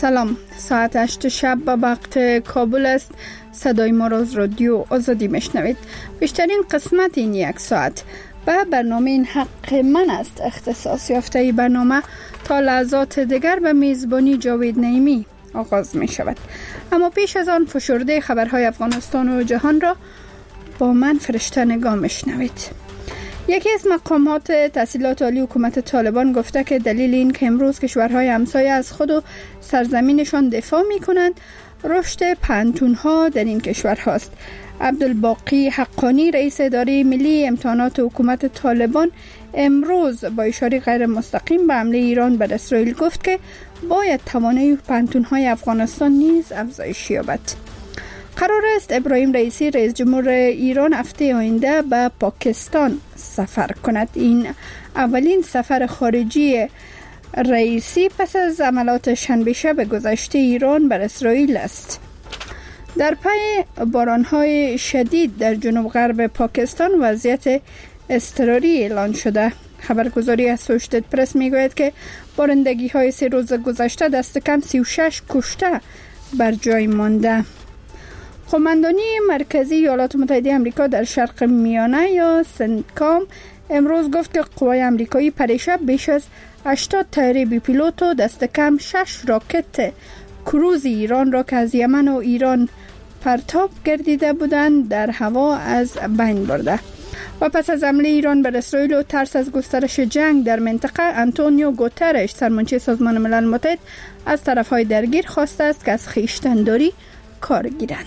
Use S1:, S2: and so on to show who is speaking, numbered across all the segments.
S1: سلام، ساعت 8 شب به وقت کابل است. صدای ما را از رادیو آزادی میشنوید. بیشترین قسمت این یک ساعت به برنامه این حق من است اختصاص یافته. ای برنامه تا لحظات دیگر به میزبانی جاوید نعیمی آغاز می شود. اما پیش از آن فشرده خبرهای افغانستان و جهان را با من فرشته نگاه میشنوید. یکی از مقامات تحصیلات عالی حکومت طالبان گفته که دلیل این که امروز کشورهای همسایه از خود و سرزمینشان دفاع می کنند رشد پانتونها در این کشور هاست. عبدالباقی حقانی رئیس اداره ملی امتحانات حکومت طالبان امروز با اشاره غیر مستقیم به حمله ایران بر اسرائیل گفت که باید توانایی پانتونهای افغانستان نیز افزایش یابد. قرار است ابراهیم رئیسی رئیس جمهور ایران هفته آینده به پاکستان سفر کند. این اولین سفر خارجی رئیسی پس از عملات شنبه شب گذشته ایران بر اسرائیل است. در پی بارانهای شدید در جنوب غرب پاکستان وضعیت اضطراری اعلان شده. خبرگزاری اسوشیتد پرس میگوید که بارندگی های 3 روز گذشته دست کم 36 کشته بر جای مانده. قماندانی مرکزی ایالات متحده آمریکا در شرق میانه یا سنتکام امروز گفت که قوای آمریکایی پریشب بیش از 80 طیاره بی پیلوت و دست کم 6 راکت کروز ایران را که از یمن و ایران پرتاب گردیده بودند در هوا از بین برده. و پس از حمله ایران بر اسرائیل و ترس از گسترش جنگ در منطقه، آنتونیو گوترش سرمنشی سازمان ملل متحد از طرفهای درگیر خواسته است که از خویشتن‌داری کار گیرند.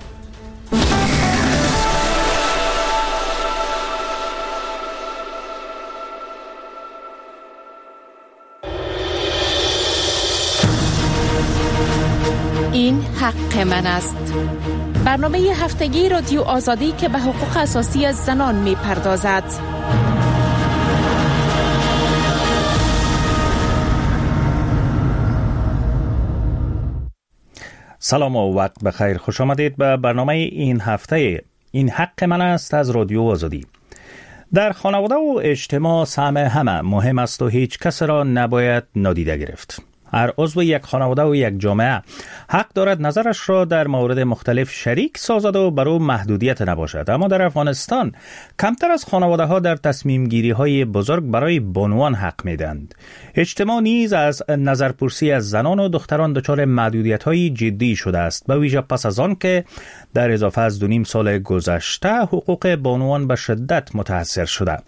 S2: این حق من است. برنامه هفتگی رادیو آزادی که به حقوق اساسی از زنان می پردازد.
S3: سلام و وقت بخیر. خوش آمدید به برنامه این هفته این حق من است از رادیو آزادی. در خانواده و اجتماع سهم همه مهم است و هیچ کس را نباید نادیده گرفت. هر عضو یک خانواده و یک جامعه حق دارد نظرش را در موارد مختلف شریک سازد و برای محدودیت نباشد. اما در افغانستان کمتر از خانواده ها در تصمیم گیری های بزرگ برای بانوان حق میدند. اجتماع نیز از نظرپرسی از زنان و دختران دچار محدودیت های جدی شده است، به ویژه پس از آن که در اضافه از 2.5 سال گذشته حقوق بانوان به شدت متاثر شده.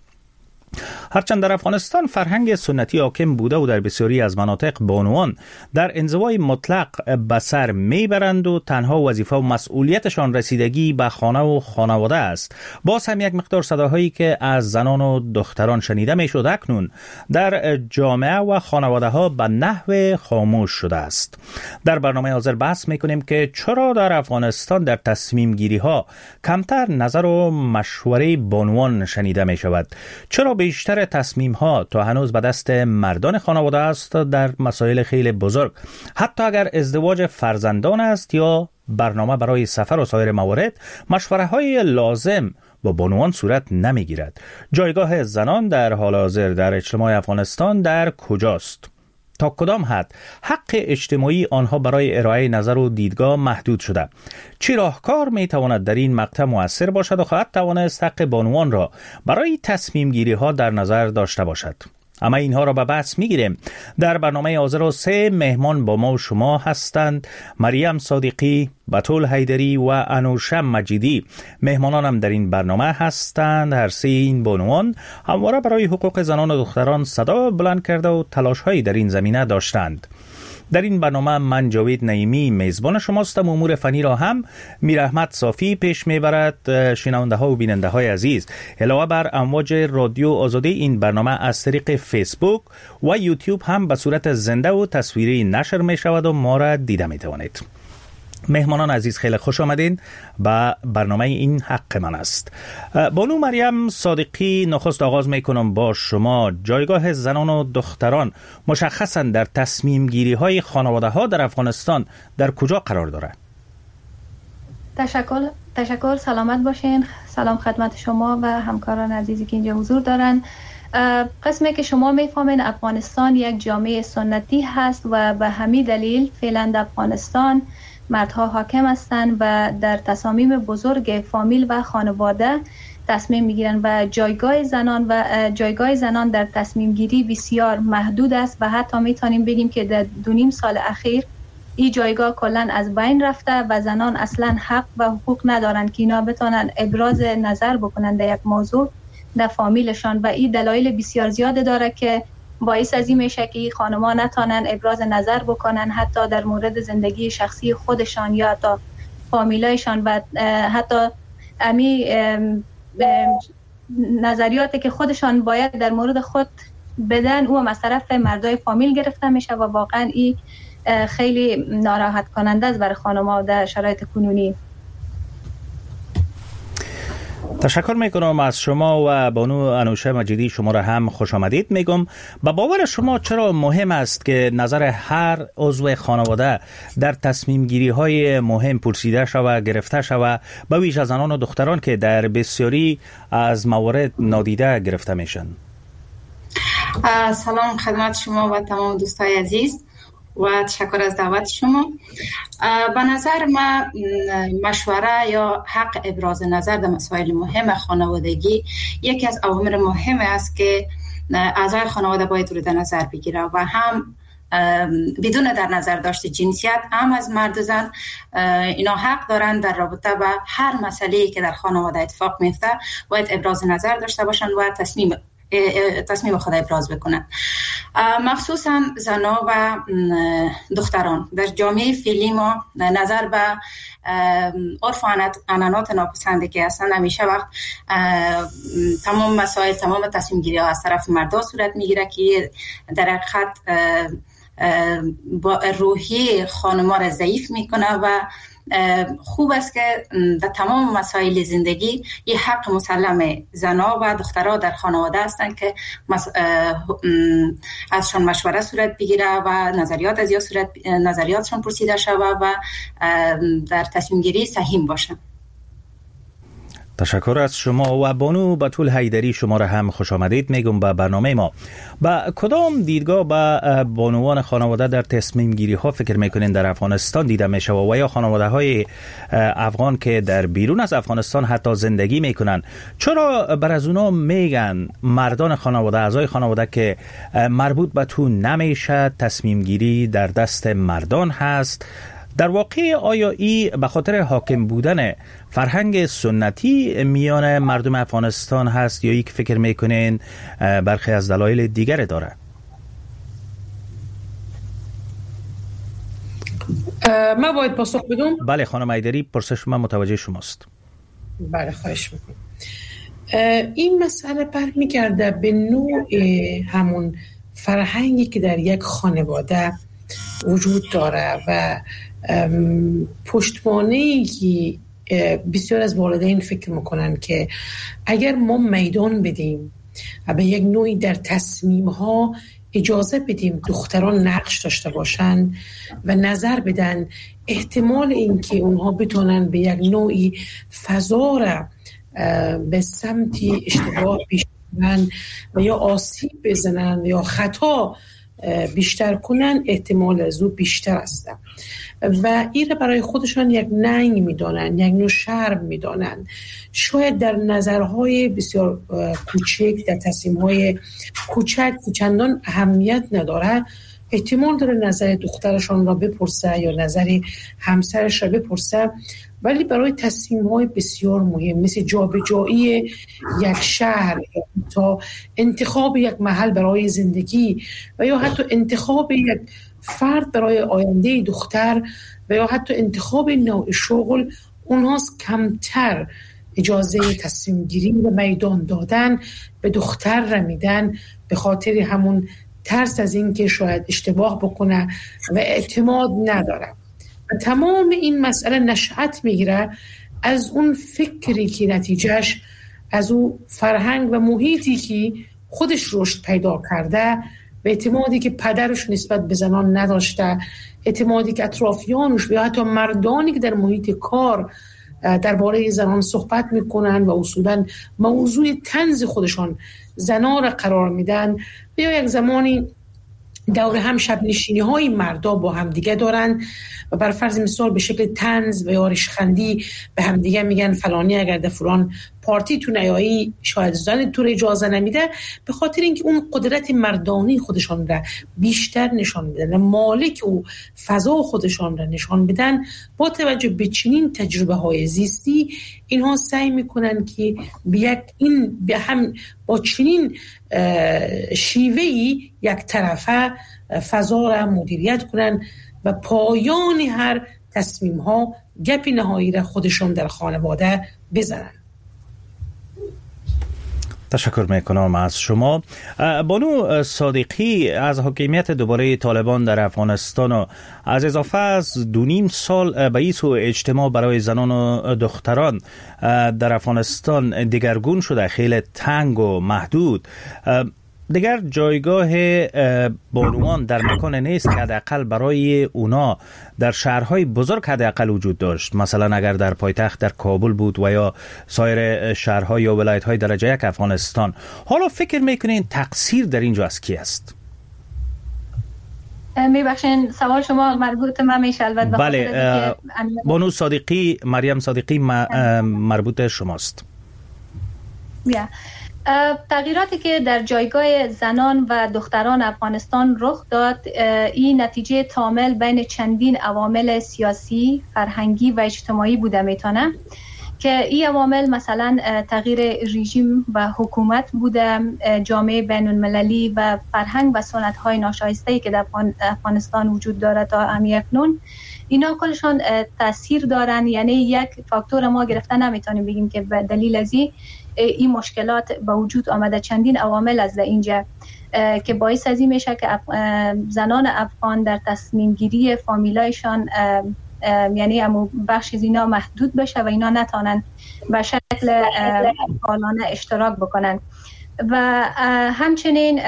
S3: هرچند در افغانستان فرهنگ سنتی حاکم بوده و در بسیاری از مناطق بانوان در انزوای مطلق به سر میبرند و تنها وظیفه و مسئولیتشان رسیدگی به خانه و خانواده است، باز هم یک مقدار صداهایی که از زنان و دختران شنیده میشد اکنون در جامعه و خانواده ها به نحو خاموش شده است. در برنامه حاضر بحث میکنیم که چرا در افغانستان در تصمیم گیری ها کمتر نظر و مشوره بانوان شنیده میشود، چرا بیشتر تصمیم ها تا هنوز به دست مردان خانواده است در مسائل خیلی بزرگ، حتی اگر ازدواج فرزندان است یا برنامه برای سفر و سایر موارد، مشوره های لازم با بانوان صورت نمی گیرد. جایگاه زنان در حال حاضر در اجتماع افغانستان در کجاست؟ تا کدام حد حق اجتماعی آنها برای ارائه نظر و دیدگاه محدود شده؟ چه راهکار می تواند در این مقطع مؤثر باشد و خواهد توانست حق بانوان را برای تصمیم گیری ها در نظر داشته باشد؟ اما اینها را به بحث میگیریم. در برنامه حاضر 3 مهمان با ما و شما هستند: مریم صادقی، بتول حیدری و انوشم مجیدی. مهمانانم در این برنامه هستند. هر 3 این بانوان همواره برای حقوق زنان و دختران صدا بلند کرده و تلاش‌هایی در این زمینه داشتند. در این برنامه من جاوید نعیمی میزبان شماستم. امور فنی را هم میر احمد صافی پیش میبرد. شنونده ها و بیننده های عزیز، علاوه بر امواج رادیو آزادی، این برنامه از طریق فیسبوک و یوتیوب هم به صورت زنده و تصویری نشر می شود و ما را دیده می توانید. مهمانان عزیز، خیلی خوش آمدین به برنامه این حق من است. بانو مریم صادقی، نخست آغاز میکنم با شما. جایگاه زنان و دختران مشخصا در تصمیم گیری های خانواده ها در افغانستان در کجا قرار دارد؟
S4: تشکر. سلامت باشین. سلام خدمت شما و همکاران عزیزی که اینجا حضور دارن. قسمی که شما میفهمین افغانستان یک جامعه سنتی هست و به همین دلیل فعلا در افغانستان مردها حاکم هستند و در تصامیم بزرگ فامیل و خانواده تصمیم میگیرن و جایگاه زنان در تصمیم گیری بسیار محدود است و حتی میتونیم بگیم که در 2.5 سال اخیر این جایگاه کلا از بین رفته و زنان اصلا حق و حقوق ندارن که اینا بتونن ابراز نظر بکنن در یک موضوع در فامیلشان و این دلایل بسیار زیاده داره که باعث از این میشه که خانم‌ها نتونن ابراز نظر بکنن حتی در مورد زندگی شخصی خودشان یا حتی فامیلایشان و حتی امی نظریاتی که خودشان باید در مورد خود بدن او از طرف مردای فامیل گرفته میشه و واقعا این خیلی ناراحت کننده است برای خانم‌ها در شرایط کنونی.
S3: تشکر میکنم از شما و بانو انوشه مجیدی. شما را هم خوش آمدید میگم. با باور شما چرا مهم است که نظر هر عضو خانواده در تصمیم گیری های مهم پرسیده شود، گرفته شود، به ویژه زنان و دختران که در بسیاری از موارد نادیده گرفته میشن؟
S5: سلام خدمت شما و تمام دوستای عزیز و تشکر از دعوت شما. به نظر من مشوره یا حق ابراز نظر در مسائل مهم خانوادگی یکی از عوامل مهم است که اعضای خانواده باید رو در نظر بگیره و هم بدون در نظر داشت جنسیت هم از مرد و زن اینا حق دارن در رابطه با هر مسئله‌ای که در خانواده اتفاق میفته باید ابراز نظر داشته باشن و تصمیم خود ابراز بکنن. مخصوصا زنان و دختران در جامعه فعلی ما نظر به عرف و عنعنات ناپسنده که اصلا همیشه وقت تمام مسائل تمام تصمیم گیری ها از طرف مردا صورت میگیره که در حقیقت با روحی خانما را ضعیف میکنه و خوب است که در تمام مسائل زندگی یه حق مسلم زنها و دخترها در خانواده هستند که ازشان مشوره صورت بگیره و نظریاتشان پرسیده شود و در تصمیم گیری سهیم باشند.
S3: تشکر از شما و بانو بتول حیدری. شما را هم خوش آمدید میگم به برنامه ما. با کدام دیدگاه به بانوان خانواده در تصمیم گیری ها فکر میکنین در افغانستان دیده میشه و یا خانواده های افغان که در بیرون از افغانستان حتی زندگی میکنن، چرا بر از اونا میگن مردان خانواده، اعضای خانواده که مربوط به تو نمیشه، تصمیم گیری در دست مردان هست؟ در واقع آیا ای به خاطر حاکم بودن فرهنگ سنتی میان مردم افغانستان هست یا ای که فکر میکنین برخی از دلایل دیگر داره؟
S6: ما باید پاسخ بدم؟
S3: بله خانم حیدری، پرسش من متوجه شماست.
S6: بله خواهش میکنم. این مسئله برمیگرده به نوع همون فرهنگی که در یک خانواده وجود داره و پشتوانه‌ای که بسیار از والدین فکر میکنن که اگر ما میدان بدیم و به یک نوعی در تصمیم‌ها اجازه بدیم دختران نقش داشته باشن و نظر بدن، احتمال اینکه اونها بتونن به یک نوعی فضا را به سمتی اشتباه پیش برن و یا آسیب بزنن یا خطا بیشتر کنن، احتمال از او بیشتر است و این برای خودشان یک ننگ میدانن، یک نوع شرم میدانن. شاید در نظرهای بسیار کوچک، در تصمیمهای کوچک که چندان اهمیت نداره، احتمال داره نظر دخترشان را بپرسه یا نظر همسرش را بپرسه، ولی برای تصمیم‌های بسیار مهم مثل جابجایی یک شهر تا انتخاب یک محل برای زندگی و یا حتی انتخاب یک فرد برای آینده دختر و یا حتی انتخاب نوع شغل، اونهاست کمتر اجازه تصمیم گیری و میدان دادن به دختر را میدن به خاطر همون ترس از این که شاید اشتباه بکنه و اعتماد نداره. و تمام این مسئله نشأت میگیره از اون فکری که نتیجهش از اون فرهنگ و محیطی که خودش رشد پیدا کرده و اعتمادی که پدرش نسبت به زنان نداشته، اعتمادی که اطرافیانش و یا حتی مردانی که در محیط کار درباره زنان صحبت میکنن و اصولا موضوع طنز خودشان زنان را قرار میدن و یا یک زمانی دور هم شب نشینی های مردا با هم دیگه دارن و بر فرض مثال به شکل طنز و یا ریشخندی به هم دیگه میگن فلانی اگر در فلان پارتی تو نیایی شاید زن تو اجازه نمیده، به خاطر اینکه اون قدرت مردانی خودشان را بیشتر نشان میدن، مالک و فضا خودشان را نشان بدن. با توجه به چنین تجربه های زیستی اینها سعی میکنن که به هم با چنین شیوهی یک طرفه فضا را مدیریت کنن و پایان هر تصمیم ها گپ نهایی را خودشان در خانواده بزنن.
S3: تشکر میکنم از شما. بانو صادقی، از حاکمیت دوباره طالبان در افغانستان و از اضافه از 2.5 سال بعث و اجتماع برای زنان و دختران در افغانستان دگرگون شده، خیلی تنگ و محدود، دیگر جایگاه بانوان در مکان نیست که حداقل برای اونا در شهرهای بزرگ حداقل وجود داشت. مثلا اگر در پایتخت در کابل بود و یا سایر شهرهای یا ولایت‌های درجه یک افغانستان. حالا فکر میکنین تقصیر در اینجا از کی است؟
S4: میبخشین سوال شما مربوط من میشه البته.
S3: بله، بانو صادقی، مریم صادقی مربوط شماست.
S4: تغییراتی که در جایگاه زنان و دختران افغانستان رخ داد، این نتیجه تامل بین چندین عوامل سیاسی، فرهنگی و اجتماعی بوده میتونه که این عوامل مثلا تغییر رژیم و حکومت بوده، جامعه بین المللی و فرهنگ و سنت‌های ناشایسته‌ای که در افغانستان وجود داره تا اکنون. اینا کلشان تاثیر دارن، یعنی یک فاکتور ما گرفته نمیتونیم بگیم که به دلیل از این مشکلات به وجود آمده. چندین عوامل از اینجا که باعث از این میشه که زنان افغان در تصمیم گیری فامیلایشان یعنی بخش از اینا محدود بشه و اینا نتونن به شکل فعالانه اشتراک بکنن. و همچنین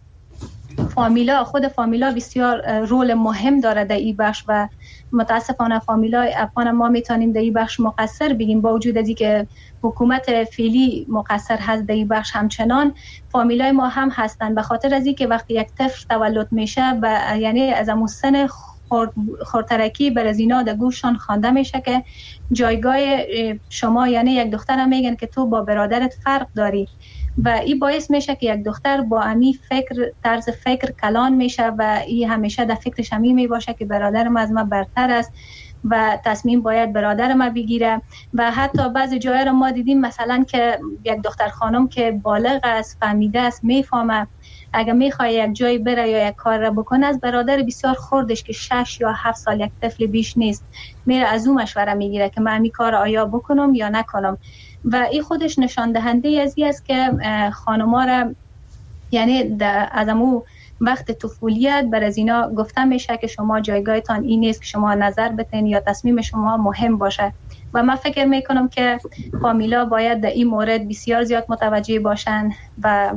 S4: خود فامیلا بسیار رول مهم داره در این بخش و متاسفانه فامیلای افغان ما میتونیم در این بخش مقصر بگیم، با وجود از اینکه حکومت فعلی مقصر هست در این بخش، همچنان فامیلای ما هم هستن، به خاطر از اینکه وقتی یک طفل تولد میشه و یعنی از همون سن خردترکی بر از اینا در گوششان خوانده میشه که جایگاه شما یعنی یک دختر هم میگن که تو با برادرت فرق داری و این باعث میشه که یک دختر با امی طرز فکر کلان میشه و این همیشه در فکرش همی میباشه که برادرم از من برتر است و تصمیم باید برادر ما بگیره. و حتی بعضی جاها رو ما دیدیم مثلا که یک دختر خانم که بالغ است، فهمیده است، میفهمه اگه میخواد یک جایی بره یا یک کار را بکنه، از برادر بسیار خردش که 6 یا 7 سال یک طفل بیش نیست میره از اون مشوره میگیره که من این کار آیا بکنم یا نکنم. و این خودش نشان دهنده از این است که خانم‌ها را یعنی از امو وقت طفولیت بر از اینا گفتن میشه که شما جایگاهتان این نیست که شما نظر بتین یا تصمیم شما مهم باشه. و من فکر میکنم که فامیلا باید در این مورد بسیار زیاد متوجه باشن و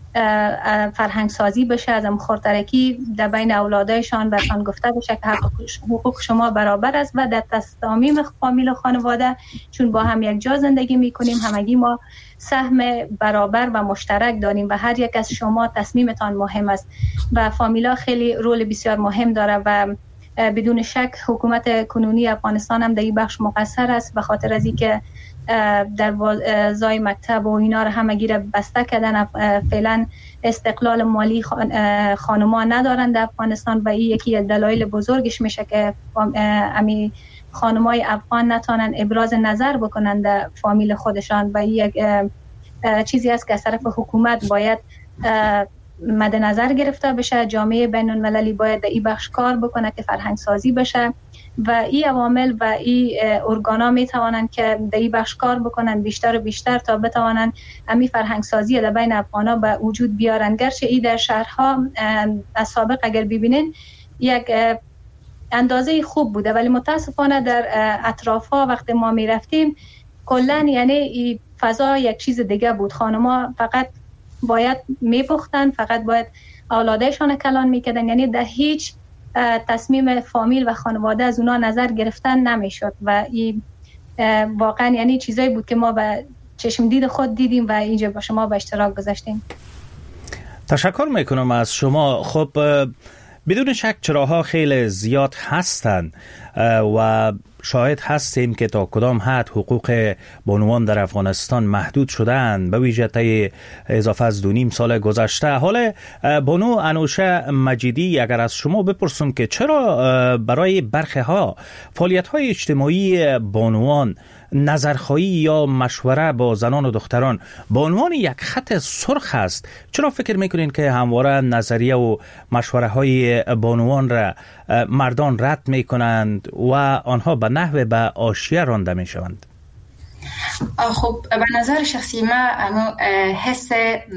S4: فرهنگ سازی بشه، از خردترکی در بین اولادایشان برشان گفته بشه که حقوق شما برابر است و در تصامیم فامیل و خانواده چون با هم یک جا زندگی میکنیم همگی ما سهم برابر و مشترک داریم و هر یک از شما تصمیمتان مهم است و فامیلا خیلی رول بسیار مهم داره و بدون شک حکومت کنونی افغانستان هم در این بخش مقصر است به خاطر از اینکه در زای مکتب و اینا رو همگی رو بسته کردن. فعلا استقلال مالی خانم‌ها ندارن در افغانستان و این یکی از دلایل بزرگش میشه که امی خانم‌های افغان نتونن ابراز نظر بکنن در فامیل خودشان و این یک چیزی است که از طرف حکومت باید مد نظر گرفته بشه. جامعه بین المللی باید در این بخش کار بکنه که فرهنگ سازی بشه و این عوامل و این ارگانا می توانن که در این بخش کار بکنن بیشتر و بیشتر تا بتوانن امی فرهنگ سازی در بین افغانا به وجود بیارن. گرچه این در شهرها از سابق اگر ببینین یک اندازه خوب بوده ولی متاسفانه در اطرافها وقتی ما می رفتیم کلن یعنی این فضا یک چیز دیگه بود. خانم‌ها فقط باید میپختن، فقط باید اولادشان کلان میکردن، یعنی در هیچ تصمیم فامیل و خانواده از اونا نظر گرفتن نمیشد و این واقعا یعنی چیزایی بود که ما به چشم دید خود دیدیم و اینجا با شما به اشتراک گذاشتیم.
S3: تشکر میکنم از شما. خب بدون شک چراها خیلی زیاد هستند و شاهد هستیم که تا کدام حد حقوق بانوان در افغانستان محدود شدند، به ویژه طی اضافه از 2.5 سال گذشته. حالا بانو انوشه مجیدی، اگر از شما بپرسم که چرا برای برخی ها فعالیت های اجتماعی بانوان نظرخواهی یا مشوره با زنان و دختران به عنوان یک خط سرخ است، چرا فکر میکنین که همواره نظریه و مشوره های بانوان را مردان رد میکنند و آنها به نحو به حاشیه رانده میشوند؟
S5: خب به نظر شخصی ما حس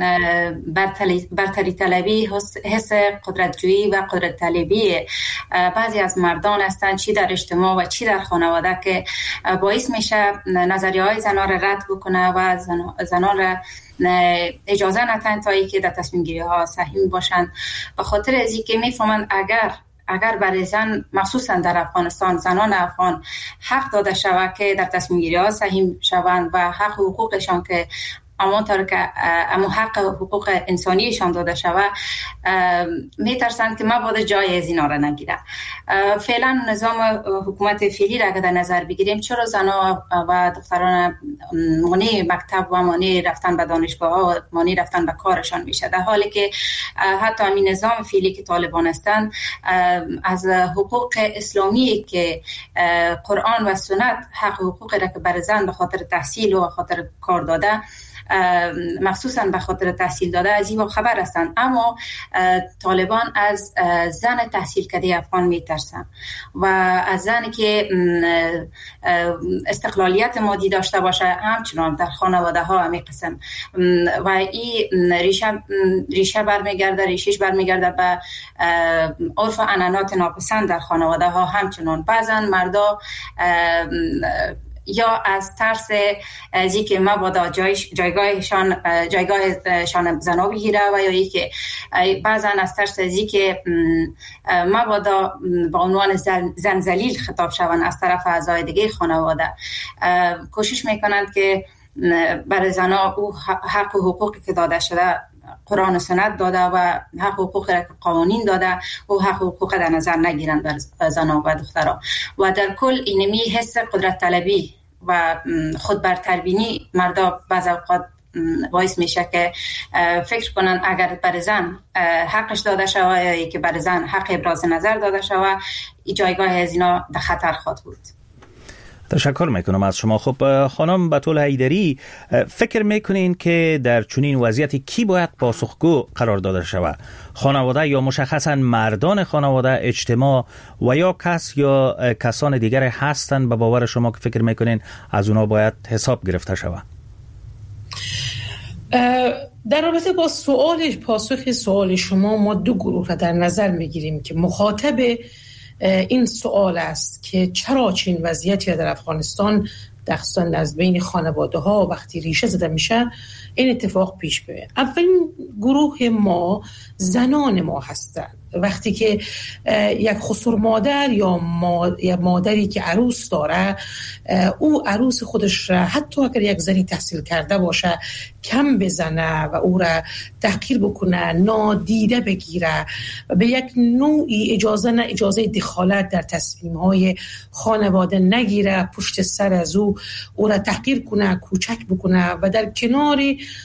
S5: برتری طلبی، حس قدرتجویی و قدرت طلبی بعضی از مردان هستند، چی در اجتماع و چی در خانواده، که باعث میشه نظریه های زنان را رد بکنه و زنان را اجازه ندن تا اینکه در تصمیم گیری ها سهیم باشند. به خاطر از اینکه میفهمند اگر برای زن مخصوصا در افغانستان، زنان افغان حق داده شود که در تصمیم گیری ها سهیم شوند و حق حقوقشان که همانطور که حق حقوق انسانیشان داده شود، میترسند که مبادا جای از اینا را نگیره. فعلا نظام حکومت فعلی را در نظر بگیریم، چرا زنها و دختران مانع مکتب و مانع رفتن به دانشگاه ها و مانع رفتن به کارشان میشه، در حالی که حتی همین نظام فعلی که طالبان هستند از حقوق اسلامی که قرآن و سنت حق حقوق را که بر زن به خاطر تحصیل و خاطر کار داده، مخصوصا به خاطر تحصیل داده از این خبر هستند، اما طالبان از زن تحصیل کرده افغان میترسن و از زنی که استقلالیت مادی داشته باشه همچنان در خانواده ها همین قسم و این ریشه برمیگرده، ریشش برمیگرده به عرف و عنعنات ناپسند در خانواده ها. همچنان بعضا مردا یا از ترس از اینکه مبادا جایگاهشان زنا بگیره و یا اینکه بعضا از ترس از اینکه مبادا با عنوان زن ذلیل خطاب شوند از طرف اعضای دیگه خانواده، کوشش میکنند که برای زنا او حق و حقوقی که داده شده قرآن و سنت داده و حق و حقوق را که قوانین داده و حق و حقوق در نظر نگیرند بر زنان و دختران. و در کل اینمی حس قدرت طلبی و خود برتربینی مردا بعض اوقات باعث میشه که فکر کنن اگر بر زن حقش داده شود یا که بر زن حق ابراز نظر داده شود، جایگاه از اینا در خطر خواهد بود.
S3: تشکر میکنم از شما. خب خانم بتول حیدری، فکر میکنین که در چنین وضعیتی کی باید پاسخگو قرار داده شود؟ خانواده یا مشخصا مردان خانواده، اجتماع و یا کس یا کسان دیگر هستند به باور شما که فکر میکنین از اونا باید حساب گرفته شود؟
S6: در رابطه با پاسخ سوال شما، ما دو گروه را در نظر میگیریم که مخاطب این سوال است که چرا چنین وضعیتی در افغانستان دخستان از بین خانواده ها وقتی ریشه زده میشه این اتفاق پیش بیاد. اولین گروه ما زنان ما هستند. وقتی که یک خسر مادر یا مادری که عروس داره، او عروس خودش را حتی اگر یک زنی تحصیل کرده باشه کم بزنه و او را تحقیر بکنه، نادیده بگیره و به یک نوعی اجازه دخالت در تصمیم‌های خانواده نگیره، پشت سر از او را تحقیر کنه، کوچک بکنه و در کنار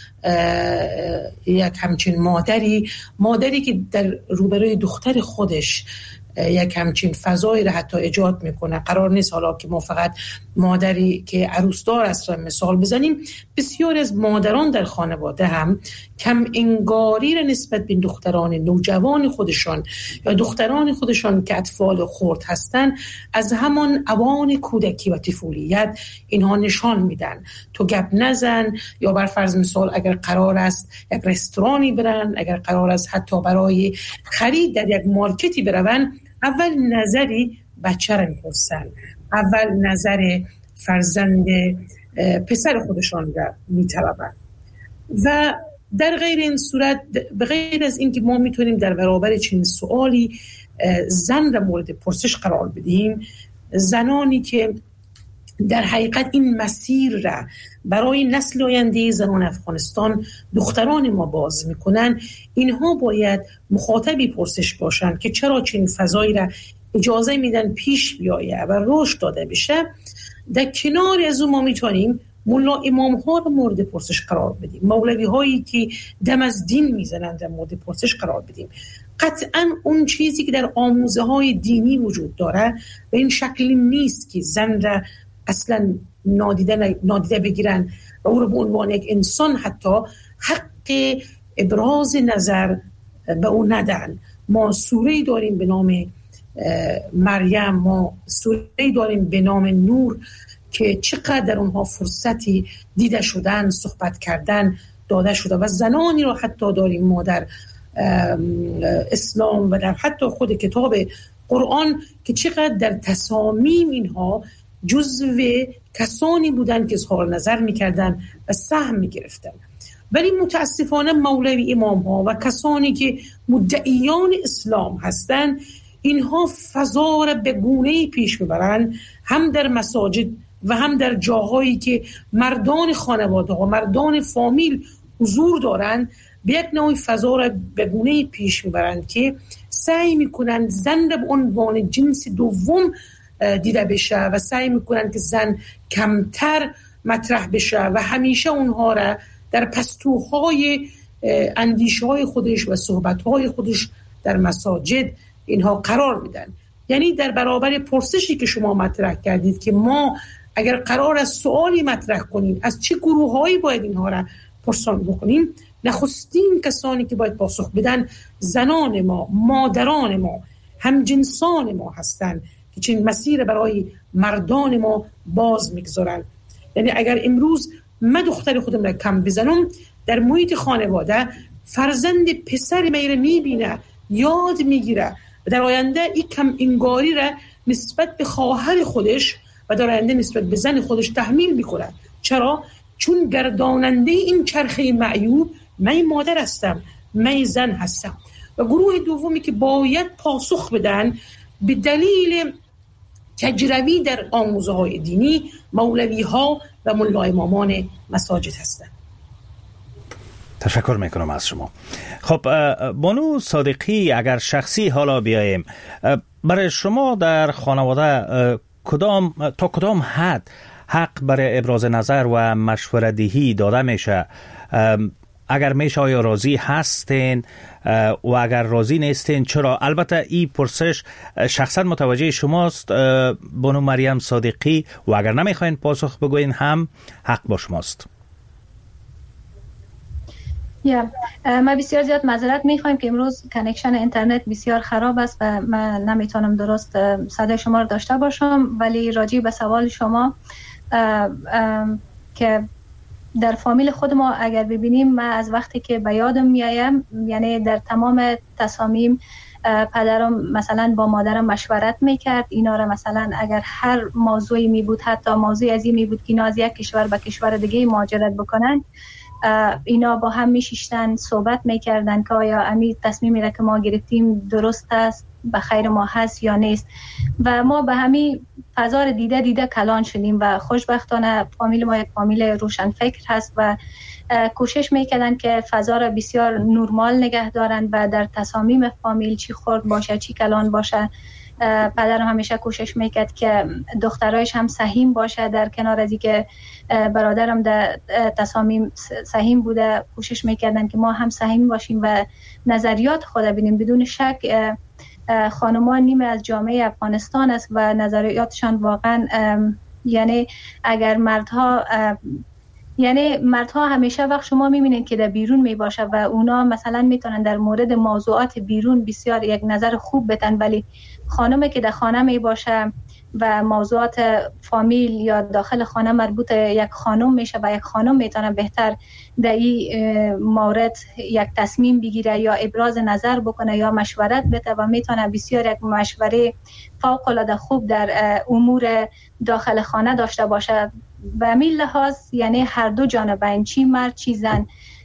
S6: یک همچین مادری که در روبروی دختر خودش یک همچین فضایی را حتی ایجاد میکنه. قرار نیست حالا که ما فقط مادری که عروسدار است مثال بزنیم، بسیار از مادران در خانواده هم کم انگاری را نسبت به دختران نوجوان خودشان یا دختران خودشان که اطفال خرد هستند از همان اوان کودکی و طفولیت اینها نشان میدن. تو گپ نزن، یا بر فرض مثال اگر قرار است یک رستورانی برن، اگر قرار است حتی برای خرید در یک مارکتی برون، اول نظری بچه را میپرسن، اول نظر فرزند پسر خودشان را میطلبن و در غیر این صورت، به غیر از این که ما میتونیم در برابر چنین سوالی زن را مورد پرسش قرار بدیم، زنانی که در حقیقت این مسیر را برای نسل آینده زنان افغانستان دختران ما باز میکنن، اینها باید مخاطبی پرسش باشن که چرا چنین فضایی را اجازه میدن پیش بیایه و رشد داده بشه. در کنار از اون ما میتونیم ملا امام ها رو مورد پرسش قرار بدیم، مولوی هایی که دم از دین میزنن در مورد پرسش قرار بدیم. قطعا اون چیزی که در آموزه های دینی وجود داره به این شکلی نیست که زن را اصلا نادیده بگیرن و او رو به عنوان یک انسان حتی حق ابراز نظر به او ندن. ما سوره‌ای داریم به نام مریم، ما سوره‌ای داریم به نام نور که چقدر در اونها فرصتی دیده شدن، صحبت کردن داده شده و زنانی رو حتی داریم ما در اسلام و در حتی خود کتاب قرآن که چقدر در تصامیم اینها جزو کسانی بودن که اظهار نظر میکردن و سهم میگرفتن. ولی متاسفانه مولوی امام ها و کسانی که مدعیان اسلام هستند اینها فضا را به گونه‌ای پیش میبرن، هم در مساجد و هم در جاهایی که مردان خانواده ها، مردان فامیل حضور دارند، به یک نوع فضا را به گونه‌ای پیش میبرند که سعی میکنند زن را به عنوان جنس دوم دیده بشه و سعی میکنند که زن کمتر مطرح بشه و همیشه اونها را در پستوهای اندیشه‌های خودش و صحبت‌های خودش در مساجد اینها قرار میدن. یعنی در برابر پرسشی که شما مطرح کردید که ما اگر قرار است سوالی مطرح کنیم از چه گروه‌هایی باید اینها را پرسان بکنیم، نخستین کسانی که باید پاسخ بدن زنان ما، مادران ما، همجنسان ما هستند که چنین مسیر برای مردان ما باز میگذارن. یعنی اگر امروز من دختر خودم را کم بزنم، در محیط خانواده فرزند پسر میره میبینه، یاد میگیره و در آینده این کم انگاری را نسبت به خواهر خودش و در آینده نسبت به زن خودش تحمیل میکنه. چرا؟ چون گرداننده این چرخه معیوب من مادر هستم، من زن هستم. و گروه دومی که باید پاسخ بدن به دلیل تجربی در آموزه های دینی مولوی ها و ملا امامان مساجد هستند.
S3: تشکر میکنم از شما. خب بانو صادقی، اگر شخصی حالا بیاییم، برای شما در خانواده تا کدام حد حق برای ابراز نظر و مشورت دهی داده میشه؟ اگر میشه آیا راضی هستین و اگر راضی نیستین چرا؟ البته این پرسش شخصا متوجه شماست بانو مریم صادقی و اگر نمیخواین پاسخ بگوین هم حق با شماست.
S4: من بسیار زیاد معذرت میخوایم که امروز کانکشن اینترنت بسیار خراب است و من نمیتونم درست صدای شما رو داشته باشم، ولی راجع به سوال شما که در فامیل خود ما اگر ببینیم، من از وقتی که به یادم میایم، یعنی در تمام تصامیم پدرم مثلا با مادرم مشورت میکرد. اینا را مثلا اگر هر موضوعی می بود، حتی موضوعی از این می بود که اینا از یک کشور به کشور دیگه مهاجرت بکنن، اینا با هم میشیشتن صحبت میکردن که آیا امی تصمیمی را که ما گرفتیم درست است، به خیر ما هست یا نیست. و ما به همین فضا را دیده کلان شدیم و خوشبختانه فامیل ما یک فامیل روشن فکر هست و کوشش میکردن که فضا را بسیار نرمال نگه دارن و در تصامیم فامیل چی خرد باشه چی کلان باشه. پدر همیشه کوشش میکرد که دخترایش هم سهیم باشه، در کنار از اینکه برادرم در تصامیم سهیم بوده، کوشش میکردن که ما هم سهیم باشیم و نظریات خود ببینیم. بدون شک خانمان نیمه از جامعه افغانستان است و نظریاتشان واقعا یعنی اگر مردها همیشه وقت شما میبینید که در بیرون میباشه و اونا مثلا میتونن در مورد موضوعات بیرون بسیار یک نظر خوب بدن، ولی خانمی که در خانه میباشه و موضوعات فامیل یا داخل خانه مربوط یک خانم میشه و یک خانم میتونه بهتر در این مورد یک تصمیم بگیره یا ابراز نظر بکنه یا مشورت بده و میتونه بسیار یک مشوره فوق العاده خوب در امور داخل خانه داشته باشه. به همین لحاظ یعنی هر دو جانبین، چی مرد چی زن،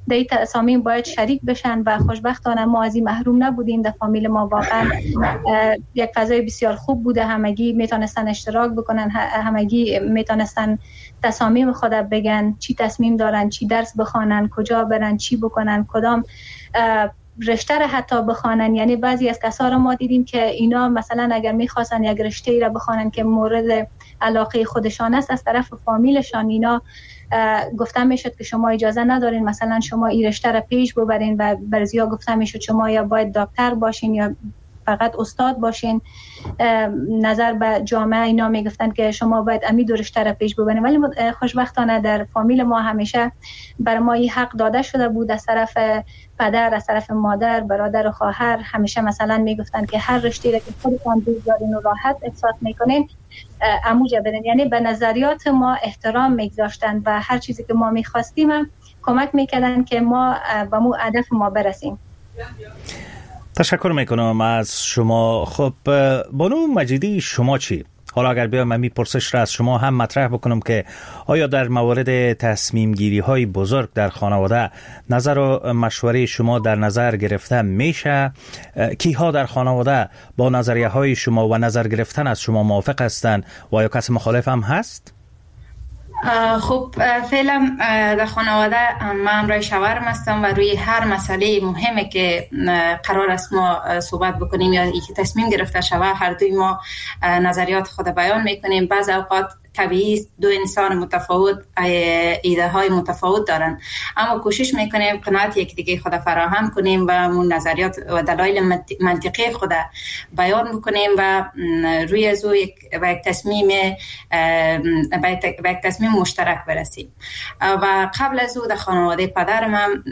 S4: در این تصامیم باید شریک بشن و خوشبختانه ما از این محروم نبودیم. در فامیل ما واقعا یک فضای بسیار خوب بوده، همگی میتونستن اشتراک بکنن، همگی میتونستن تصامیم خود بگن، چی تصمیم دارن، چی درس بخوانن، کجا برن، چی بکنن، کدام رشته را حتی بخوانن. یعنی بعضی از کسا را ما دیدیم که اینا مثلا اگر میخواستن یک رشته ای را بخوانن که مورد علاقه خودشان است، از طرف فامیلشان اینا گفتن میشد که شما اجازه ندارین مثلا شما این رشته را پیش ببرین و برزیا گفتن میشد شما یا باید دکتر باشین یا فقط استاد باشین. نظر به جامعه اینا میگفتن که شما باید امی دو رشته را پیش ببرین، ولی خوشبختانه در فامیل ما همیشه بر ما این حق داده شده بود. از طرف پدر، از طرف مادر، برادر و خواهر همیشه مثلا میگفتن که هر رشته را که خودتان دوست دارین و راحت احساس میکنین اموجه برین. یعنی به نظریات ما احترام میگذاشتن و هر چیزی که ما میخواستیم کمک میکردن که ما به مو هدف ما برسیم.
S3: تشکر میکنم از شما. خب بانو مجیدی، شما چی؟ حالا اگر بیام من پرسش را از شما هم مطرح بکنم که آیا در مورد تصمیم گیری های بزرگ در خانواده نظر و مشوره شما در نظر گرفته میشه؟ کیها در خانواده با نظریه های شما و نظر گرفتن از شما موافق هستند و آیا کسی مخالف هم هست؟
S5: خب فعلا در خانواده من همراه شوهرم هستم و روی هر مسئله مهمه که قرار است ما صحبت بکنیم یا اینکه تصمیم گرفته شود، هر دوی ما نظریات خود بیان میکنیم. بعض اوقات طبیعی دو انسان متفاوت ایده های متفاوت دارن، اما کوشش میکنیم قناعت یک دیگه خود فراهم کنیم و اون نظریات و دلایل منطقی خود بیان بکنیم و روی از یک تصمیم مشترک برسیم. و قبل از او در خانواده پدرم هم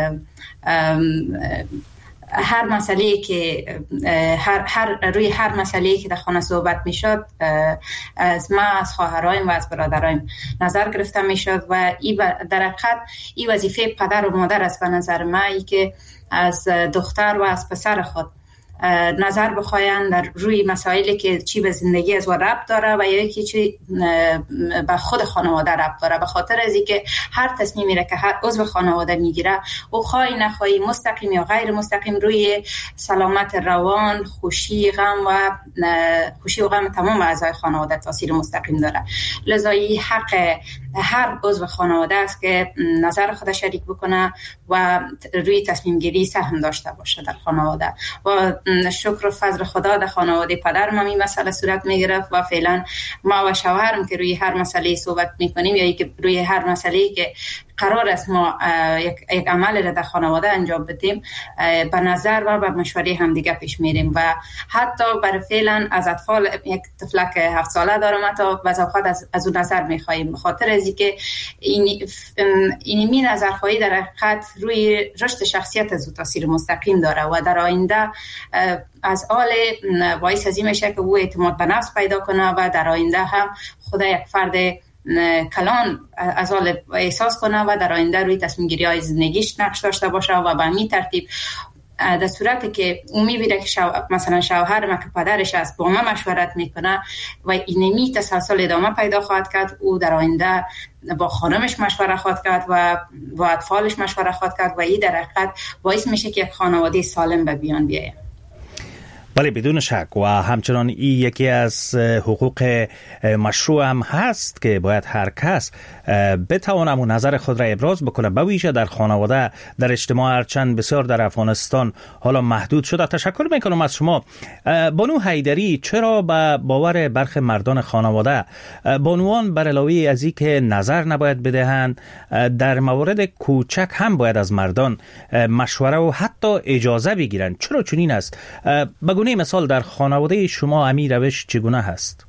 S5: هر مسئله‌ای که روی هر مسئله‌ای که در خانه صحبت میشد از ما، از خواهرایم و از برادرایم نظر گرفته میشد و در حقیقت این وظیفه پدر و مادر است به نظر من، ای که از دختر و از پسر خود نظر بخواین در روی مسائلی که چی به زندگی از و ربط داره و یا یکی چی به خود خانواده ربط داره، به خاطر از اینکه هر تصمیمی را که هر عضو خانواده میگیره او خواهی نخواهی مستقیم یا غیر مستقیم روی سلامت روان، خوشی و غم تمام اعضای خانواده تاثیر مستقیم داره. لذا حق هر عضو خانواده است که نظر خود شریک بکنه و روی تصمیم گیری سهم داشته باشه در خانواده. و شکر و فضل خدا در خانواده پدرم هم این مسئله صورت میگرفت و فعلا ما و شوهرم که روی هر مسئله صحبت میکنیم یا که روی هر مسئله‌ای که قرار است ما یک عمل را در خانواده انجام بدیم به نظر و به مشوره هم دیگه پیش میریم و حتی برای فعلا از اطفال یک طفلک 7 ساله دارم حتی بعض اوقات از اون نظر میخوایم، بخاطر از اینکه این نظرخواهی در حقیقت روی رشد شخصیت از تاثیر مستقیم داره و در آینده از آل باعث ازی میشه که او اعتماد به نفس پیدا کنه و در آینده هم خود یک فرد کلان از آل احساس کنه و در آینده روی تصمیم گیری های زندگیش نقش داشته باشه و به همین ترتیب در صورتی که اون میبینه که مثلا شوهر که پدرش است با ما مشورت میکنه و اینمی تسلسل ادامه پیدا خواهد کرد، او در آینده با خانمش مشوره خواهد کرد و با اطفالش مشوره خواهد کرد و این در حقیقت باعث میشه که یک خانواده سالم به بیان بیاید.
S3: بله بدون شک و همچنان این یکی از حقوق مشروع هم هست که باید هر کس بتواند و نظر خود را ابراز بکنه، به ویژه در خانواده، در اجتماع، هرچند بسیار در افغانستان حالا محدود شده. تشکر میکنم از شما. بانو حیدری، چرا به باور برخی مردان خانواده بانوان بر علاوه از این که نظر نباید بدهند در موارد کوچک هم باید از مردان مشوره و حتی اجازه بگیرند؟ چرا چنین است؟ بگونه مثال در خانواده شما امی روش چگونه هست؟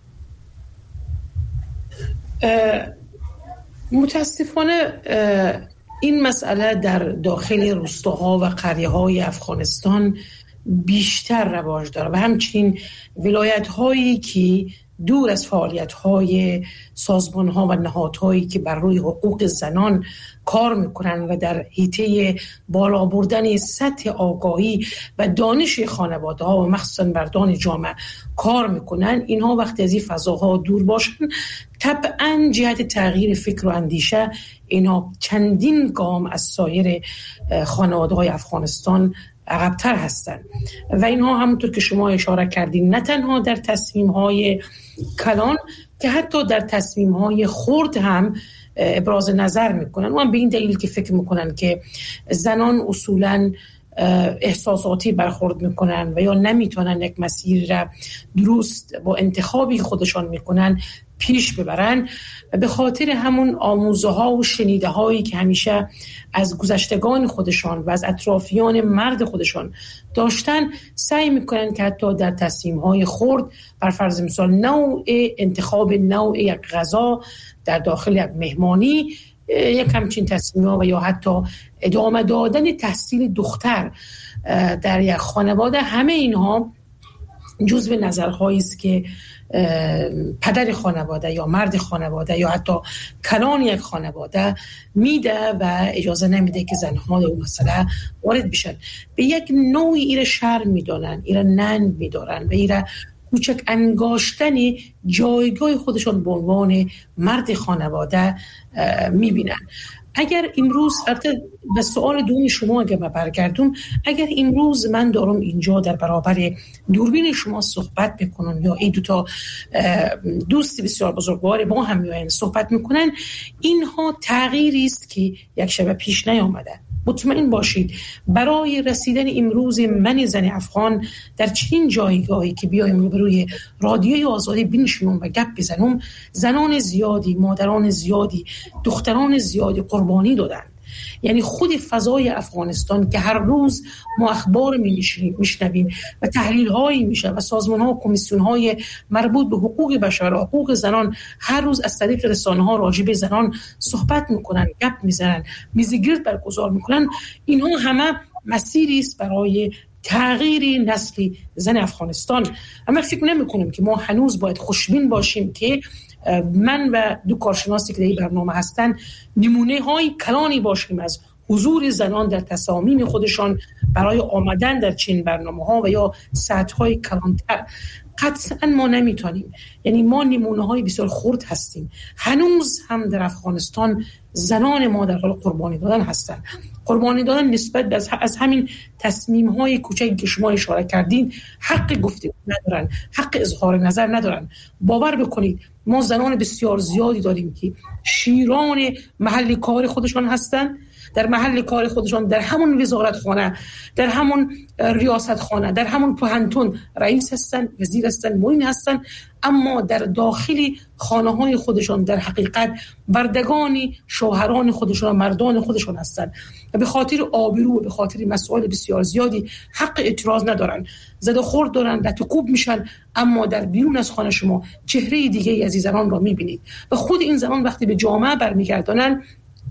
S6: متاسفانه این مسئله در داخل روستاها و قریه‌های افغانستان بیشتر رواج داره و همچنین ولایت‌هایی که دور از فعالیت‌های سازمان‌ها و نهادهایی که بر روی حقوق زنان کار میکنن و در حیطه بالا بردن سطح آگاهی و دانش خانواده ها و مخصوصا مردان جامعه کار میکنن، اینها وقتی از این فضاها دور باشن طبعا جهت تغییر فکر و اندیشه اینها چندین گام از سایر خانواده های افغانستان عقب‌تر هستند و اینها همونطور که شما اشاره کردین نه تنها در تصمیم‌های کلان که حتی در تصمیم‌های خرد هم ابراز نظر میکنن و هم به این دلیل که فکر میکنن که زنان اصولاً احساساتی برخورد میکنن و یا نمیتونن یک مسیر را درست با انتخابی خودشان میکنن پیش ببرن و به خاطر همون آموزه ها و شنیده هایی که همیشه از گذشتگان خودشان و از اطرافیان مرد خودشان داشتن سعی میکنن که حتی در تصمیم های خرد بر فرض مثال نوع انتخاب نوع یک غذا در داخل یک مهمانی یک همچین تصمیم ها و یا حتی ادامه دادن تحصیل دختر در یک خانواده، همه اینها جزو نظرهایی است که پدر خانواده یا مرد خانواده یا حتی کلان یک خانواده میده و اجازه نمیده که زنها در اون مسئله وارد بشن. به یک نوعی ایره شرم میدانن، ایره ننگ میدارن و ایره کوچک انگاشتن جایگاه خودشان به عنوان مرد خانواده میبینن. اگر امروز به سوال دوم شما اگر من برگردم، اگر امروز من دارم اینجا در برابر دوربین شما صحبت بکنم یا این دوتا دوست بسیار بزرگوار با هم میاین صحبت میکنن، اینها تغییری است که یک شب پیش نیامده. مطمئن باشید برای رسیدن امروز من زن افغان در چنین جایگاهی که بیایم روبروی رادیوی آزادی بنشینم و گپ بزنم، زنان زیادی، مادران زیادی، دختران زیادی قربانی دادن. یعنی خود فضای افغانستان که هر روز ما اخبار میشنویم و تحلیل هایی میشه و سازمان ها و کمیسیون های مربوط به حقوق بشر و حقوق زنان هر روز از طریق رسانه ها راجع به زنان صحبت میکنن، گپ میزنن، میزگرد برگزار میکنن، اینها همه مسیری است برای تغییر نسل زن افغانستان. اما فکر نمیکنم که ما هنوز باید خوشبین باشیم که من و دو کارشناسی که در این برنامه هستن نمونه های کلانی باشیم از حضور زنان در تصامیم خودشان برای آمدن در چنین برنامه ها و یا سطح های کلانتر. قطعا ما نمیتونیم، یعنی ما نمونه های بسیار خرد هستیم. هنوز هم در افغانستان زنان ما در حال قربانی دادن هستند. قربانی دادن نسبت از همین تصمیم های کوچکی که شما اشاره کردین، حق گفتگو ندارن، حق اظهار نظر ندارن. باور بکنید ما زنان بسیار زیادی داریم که شیران محل کار خودشان هستند، در محل کار خودشان، در همون وزارتخانه، در همون ریاستخانه، در همون پوهنتون رئیس هستن، وزیر هستن، معین هستن، اما در داخل خانه های خودشان در حقیقت بردگانی شوهران خودشان و مردان خودشان هستند و به خاطر آبرو و به خاطر مسائل بسیار زیادی حق اعتراض ندارن، زد و خورد دارن، لطوکوب میشن، اما در بیرون از خانه شما چهره دیگه از این زنان را میبینید و خود این زنان وقتی به جامعه برمیگردانن،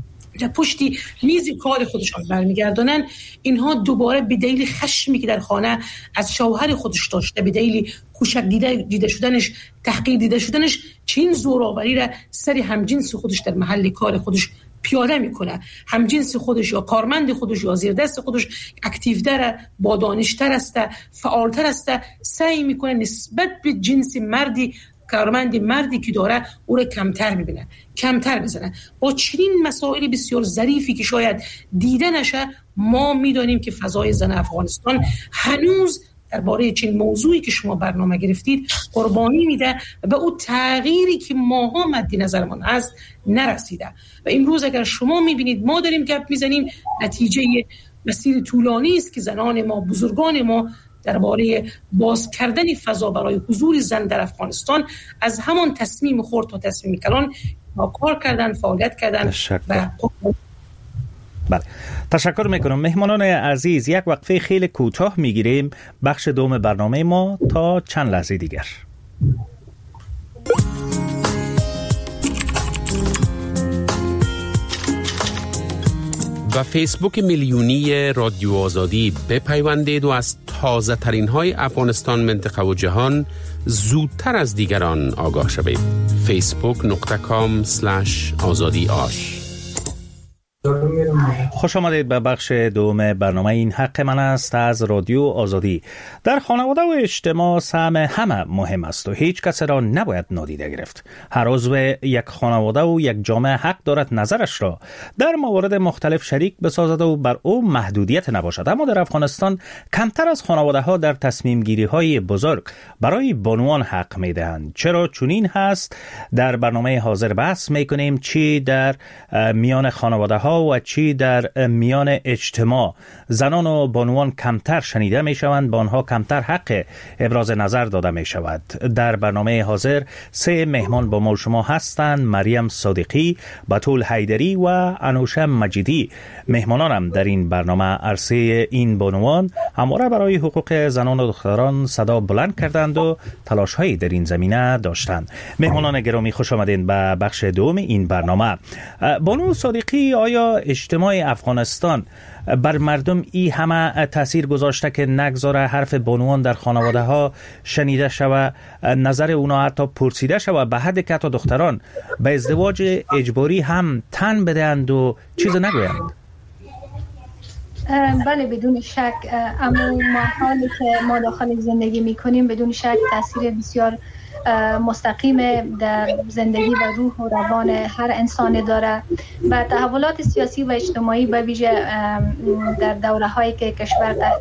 S6: در پشتی میز کار خودشان برمیگردانن، اینها دوباره به دلیل خشمی که در خانه از شوهر خودش داشته، به دلیل کوچک دیده شدنش، تحقیر دیده شدنش، چین زوراوری را سر همجنس خودش در محل کار خودش پیاده میکنه. همجنس خودش یا کارمند خودش یا زیر دست خودش اکتیوتر، با دانشتر است، فعالتر است، سعی میکنه نسبت به جنس مردی، کارمند مردی که داره او را کمتر میبینه، کمتر بزنه. با چنین مسائل بسیار ظریفی که شاید دیده نشه، ما میدانیم که فضای زن افغانستان هنوز درباره چنین موضوعی که شما برنامه گرفتید قربانی میده و به اون تغییری که ماها مد نظرمان هست نرسیده. و امروز اگر شما میبینید ما داریم گپ میزنیم، نتیجه مسیر طولانی است که زنان ما، بزرگان ما درباره باز کردن فضا برای حضور زن در افغانستان از همان تصمیم خرد تا تصمیم کلان ما کار کردن، فعالیت کردن.
S3: بله، تشکر میکنم. مهمانان عزیز، یک وقفه خیلی کوتاه میگیریم، بخش دوم برنامه ما تا چند لحظه دیگر.
S7: و فیسبوک میلیونی رادیو آزادی بپیوندید و از تازه ترین های افغانستان، منطقه و جهان زودتر از دیگران آگاه شوید. facebook.com/azadi ash.
S3: خوش آمدید به بخش دوم برنامه این حق من است از رادیو آزادی. در خانواده و اجتماع سهم همه مهم است و هیچ کس را نباید نادیده گرفت. هر عضو یک خانواده و یک جامعه حق دارد نظرش را در موارد مختلف شریک بسازد و بر او محدودیت نباشد. اما در افغانستان کمتر از خانواده ها در تصمیم گیری های بزرگ برای بانوان حق می دهند. چرا چنین هست؟ در برنامه حاضر بحث می کنیم چی در میان خانواده ها و چی در میان اجتماع زنان و بانوان کمتر شنیده می شوند، با آنها کمتر حق ابراز نظر داده می شود. در برنامه حاضر 3 مهمان با ما شما هستند: مریم صادقی، بتول حیدری و انوشه مجیدی. مهمانانم در این برنامه عرصه این بانوان همواره برای حقوق زنان و دختران صدا بلند کردند و تلاش‌هایی در این زمینه داشتند. مهمانان گرامی، خوش آمدین به بخش دوم این برنامه. بانو صادقی، آیا اجتماع افغانستان بر مردم ای همه تاثیر گذاشته که نگذاره حرف بانوان در خانواده ها شنیده شود، نظر اونا حتی پرسیده شود، به حد که حتی دختران به ازدواج اجباری هم تن بدهند و چیز نگویند؟
S4: بله، بدون شک. اما ما حالی که ما داخل زندگی میکنیم بدون شک تاثیر بسیار مستقیم در زندگی و روح و روان هر انسان داره و تحولات سیاسی و اجتماعی به ویژه در دوره‌هایی که کشور تحت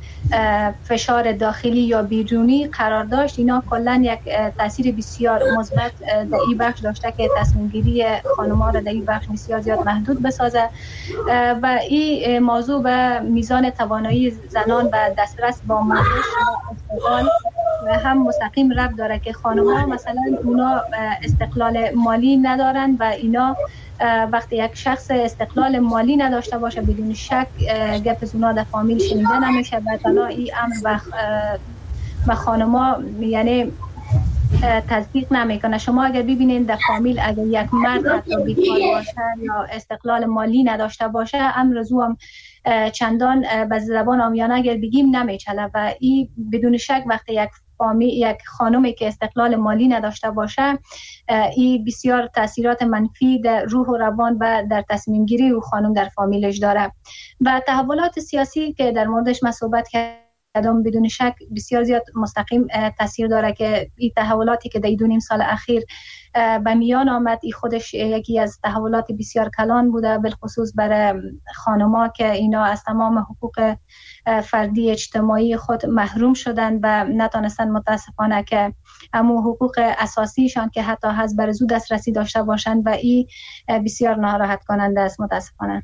S4: فشار داخلی یا بیرونی قرار داشت، اینا کلا یک تاثیر بسیار مثبت در این بخش داشته که تصمیم گیری خانم‌ها را در این بخش بسیار زیاد محدود بسازه و این موضوع به میزان توانایی زنان و دسترس با معاش و استقلال هم مستقیم ربط داره که خانم‌ها مثلا اونا استقلال مالی ندارن و اینا وقتی یک شخص استقلال مالی نداشته باشه بدون شک گپ از اونا در فامیل شنیده نمیشه و تنها این امر و خانم‌ها یعنی تصدیق نمیکنه. شما اگر ببینید در فامیل اگر یک مرد حتی بیکار باشه یا استقلال مالی نداشته باشه، امر زو هم چندان به زبان عامیانه اگر بگیم نمیچله و این بدون شک وقتی یک خانمی که استقلال مالی نداشته باشه، این بسیار تاثیرات منفی در روح و روان و در تصمیم گیری او خانم در فامیلش داره و تحولات سیاسی که در موردش من صحبت کردم بدون شک بسیار زیاد مستقیم تاثیر داره که این تحولاتی که در 2.5 سال اخیر به میان آمد، این خودش یکی از تحولات بسیار کلان بوده، بالخصوص برای خانم‌ها که اینا از تمام حقوق فردی اجتماعی خود محروم شدن و نتونستن متاسفانه که همون حقوق اساسیشان که حتی هست بر زود دسترسی داشته باشن و این بسیار ناراحت کننده است متاسفانه.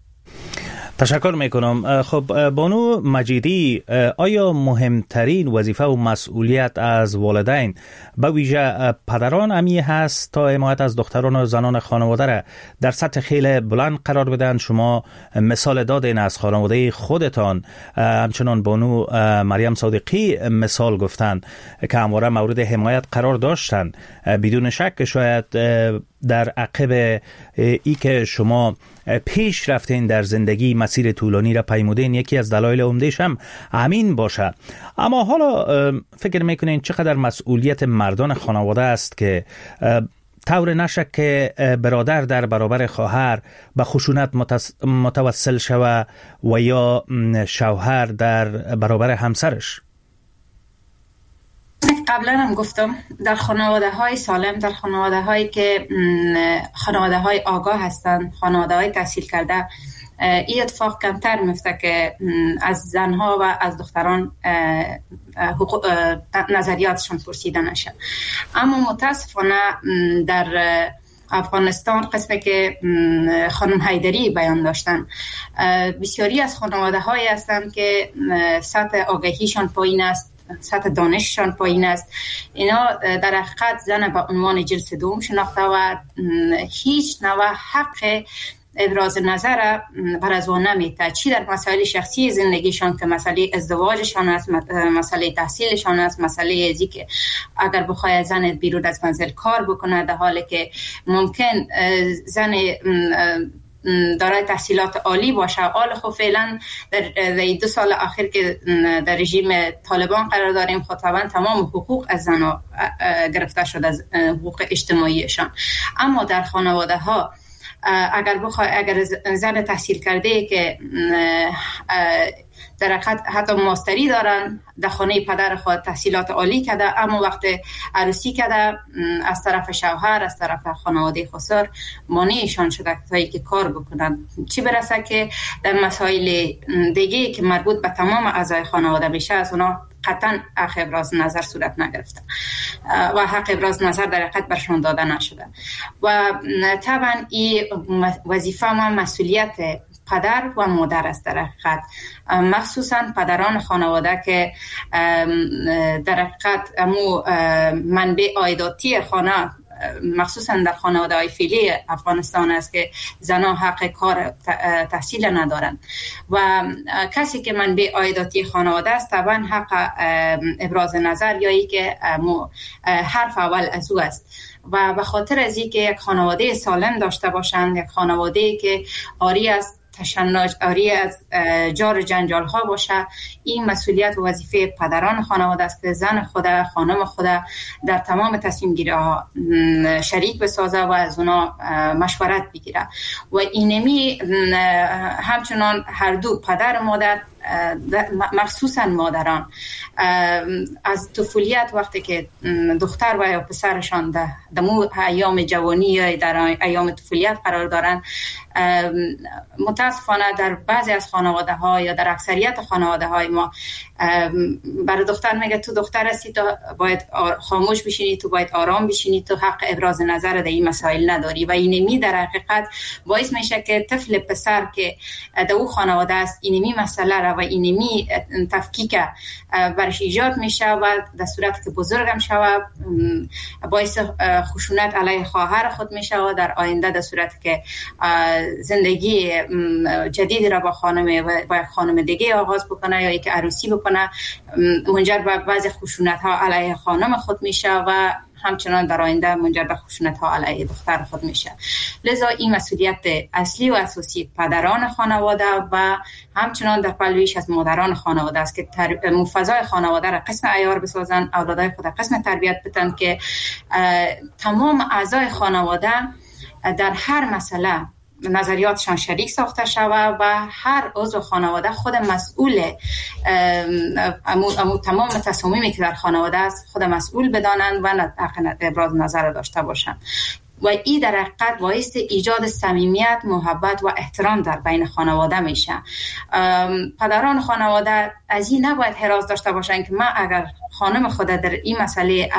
S3: تشکر میکنم. خب بانو مجیدی، آیا مهمترین وظیفه و مسئولیت از والدین به ویژه پدران امی هست تا حمایت از دختران و زنان خانواده را در سطح خیلی بلند قرار بدن؟ شما مثال دادین از خانواده خودتان، همچنان بانو مریم صادقی مثال گفتن که همواره مورد حمایت قرار داشتن. بدون شک شاید در عقب ای که شما پیش رفتین در زندگی، مسیر طولانی را پیمودین، یکی از دلایل عمده‌اش هم همین باشه. اما حالا فکر میکنین چقدر مسئولیت مردان خانواده است که طور نشه که برادر در برابر خواهر به خشونت متوسل شود و یا شوهر در برابر همسرش؟
S5: قبلا هم گفتم در خانواده های سالم، در خانواده هایی که خانواده های آگاه هستند، خانواده های تحصیل کرده، این اتفاق کمتر میفته که از زنها و از دختران نظریاتشان پرسیده نشه. اما متاسفانه در افغانستان قسمی که خانم حیدری بیان داشتن، بسیاری از خانواده هایی هستند که سطح آگاهیشان پایین است، سطح دانششان پایین است. اینا در حقیقت زن به عنوان جنس دوم شناخته و هیچ نوع حق ابراز نظر بر از آن نمیده، چی در مسائل شخصی زندگیشان که مسئله ازدواجشان است، مسئله تحصیلشان است، مسئله ازی که اگر بخواد زن بیرون از منزل کار بکنه، در حالی که ممکن زن دارای تحصیلات عالی باشه. حال خب فعلا در 2 سال اخیر که در رژیم طالبان قرار داریم، خب طبعا تمام حقوق از زنها گرفته شده، از حقوق اجتماعیشان. اما در خانواده ها اگر زن تحصیل کرده که در حتی ماستری دارن، در خانه پدر خود تحصیلات عالی کرده، اما وقت عروسی کرده از طرف شوهر، از طرف خانواده خسر مانعشان شده که کار بکنن، چی برسه که در مسائل دیگه که مربوط به تمام اعضای خانواده میشه از اونا قطعا حق ابراز نظر صورت نگرفته و حق ابراز نظر در حقیقت برشان داده نشده. و طبعا این وظیفه و مسئولیت پدر و مادر است در حقیقت، مخصوصا پدران خانواده که در حقیقت منبع عایداتی خانه، مخصوصا در خانواده های فعلی افغانستان است که زنان حق کار تحصیل ندارند و کسی که منبع عایداتی خانواده است طبعا حق ابراز نظر یا ای که حرف اول از او است. و به خاطر از این که یک خانواده سالم داشته باشند، یک خانواده که آری از تشنج، آری از جار جنجال ها باشه، این مسئولیت و وظیفه پدران خانواده است که زن خود، خانم خود در تمام تصمیم گیری ها شریک بسازه و از اونا مشورت بگیره. و اینمی همچنان هر دو پدر و مادر، مخصوصا مادران، از طفولیت وقتی که دختر و یا پسرشان در ایام جوانی یا در ایام طفولیت قرار دارن، متاسفانه در بعضی از خانواده ها یا در اکثریت خانواده های ما برای دختر میگه تو دختر هستی، تو باید خاموش بشینی، تو باید آرام بشینی، تو حق ابراز نظر در این مسائل نداری. و اینمی در حقیقت باعث میشه که طفل پسر که در او خانواده است اینمی مسئله را و اینمی تفکیک برش ایجاد میشه و در صورت که بزرگم شود باعث خشونت علیه خواهر خود میشه و در آینده در صورت که زندگی جدیدی را با خانم دیگه آغاز بکنه یا که عروسی بکنه، منجر به بعضی خشونت ها علیه خانم خود میشه و همچنان در آینده منجر به خشونت ها علیه دختر خود میشه. لذا این مسئولیت اصلی و اساسی پدران خانواده و همچنان در پلویش از مادران خانواده است که فضای خانواده را قسم عیار بسازن، اولادای خود قسم تربیت بدن که تمام اعضای خانواده در هر مسئله نظریاتشان شریک ساخته شود و هر عضو خانواده خود مسئول تمام تصامیمی که در خانواده است خود مسئول بدانند و حق ابراز نظر داشته باشند. و این در حقیقت باعث ایجاد صمیمیت، محبت و احترام در بین خانواده میشه. پدران خانواده از این نباید حراس داشته باشن که من اگر خانم خود در این مسئله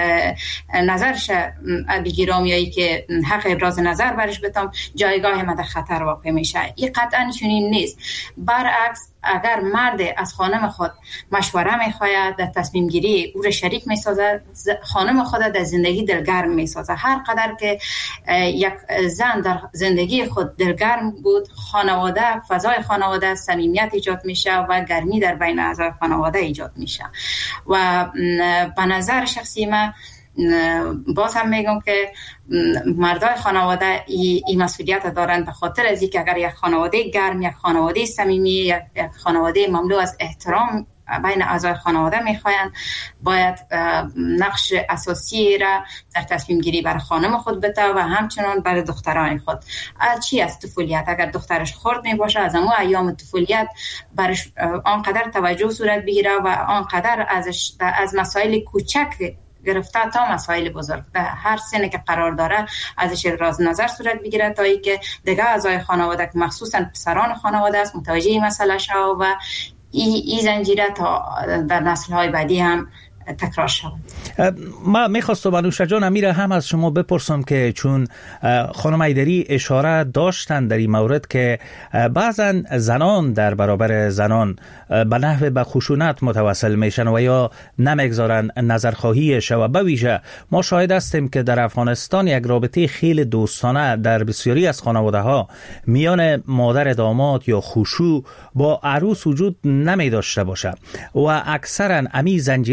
S5: نظرش بگیرم یا که حق ابراز نظر برش بتم، جایگاه من در خطر واقع میشه. این قطعا چنین نیست. برعکس اگر مرد از خانم خود مشوره میخواید، در تصمیم گیری او را شریک میسازه، خانم خود در زندگی دلگرم میسازه. هر قدر که یک زن در زندگی خود دلگرم بود، خانواده، فضای خانواده صمیمیت ایجاد میشه و گرمی در بین اعضای خانواده ایجاد میشه. و به نظر شخصی من باز هم میگم که مردای خانواده این مسئولیت دارند، به خاطر از اینکه اگر یک خانواده گرم، یک خانواده صمیمی، یک خانواده مملو از احترام بین اعضای خانواده میخواین، باید نقش اساسی را در تصمیم گیری برای خانم خود بده و همچنان برای دختران خود. چی از طفولیت؟ اگر دخترش خرد میباشه از همون ایام طفولیت برش آنقدر توجه صورت بگیره و آنقدر از مسائل کوچک گرفته تا مسائل بزرگ در هر سنی که قرار داره ازش ابراز نظر صورت بگیره تا اینکه دیگه اعضای خانواده که مخصوصا پسران خانواده است متوجه این مسئله شو و این زنجیره تا در نسل‌های بعدی هم تکرار شود.
S3: ما میخواستم انوشه جان امیر هم از شما بپرسم که چون خانم ایدری اشاره داشتن در این مورد که بعضا زنان در برابر زنان به نحو به خشونت متوسل میشن و یا نمیگذارن نظرخواهی شود. به ویژه ما شاهد هستیم که در افغانستان یک رابطه خیلی دوستانه در بسیاری از خانواده ها میان مادر داماد یا خوشو با عروس وجود نمی داشته باشه و اکثرا امی زنجیره و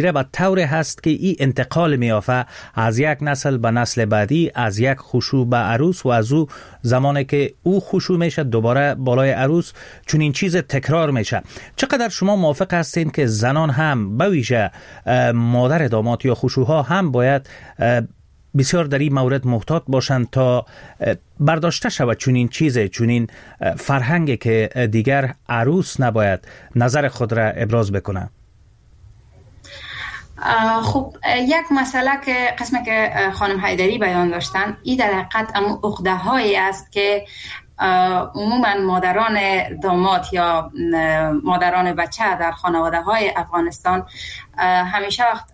S3: طور هست که این انتقال میافه از یک نسل به نسل بعدی، از یک خشوع به عروس و از او زمانی که او خشوع میشه دوباره بالای عروس چون این چیز تکرار میشه. چقدر شما موافق هستین که زنان هم به ویژه مادر داماد یا خشوعها هم باید بسیار در این مورد محتاط باشند تا برداشته شود چون این چیزه، چون این فرهنگی که دیگر عروس نباید نظر خود را ابراز بکنه؟
S5: خب یک مسئله که قسمی که خانم حیدری بیان داشتن این در حقیقت عقده هایی است که عموما مادران داماد یا مادران بچه در خانواده های افغانستان همیشه وقت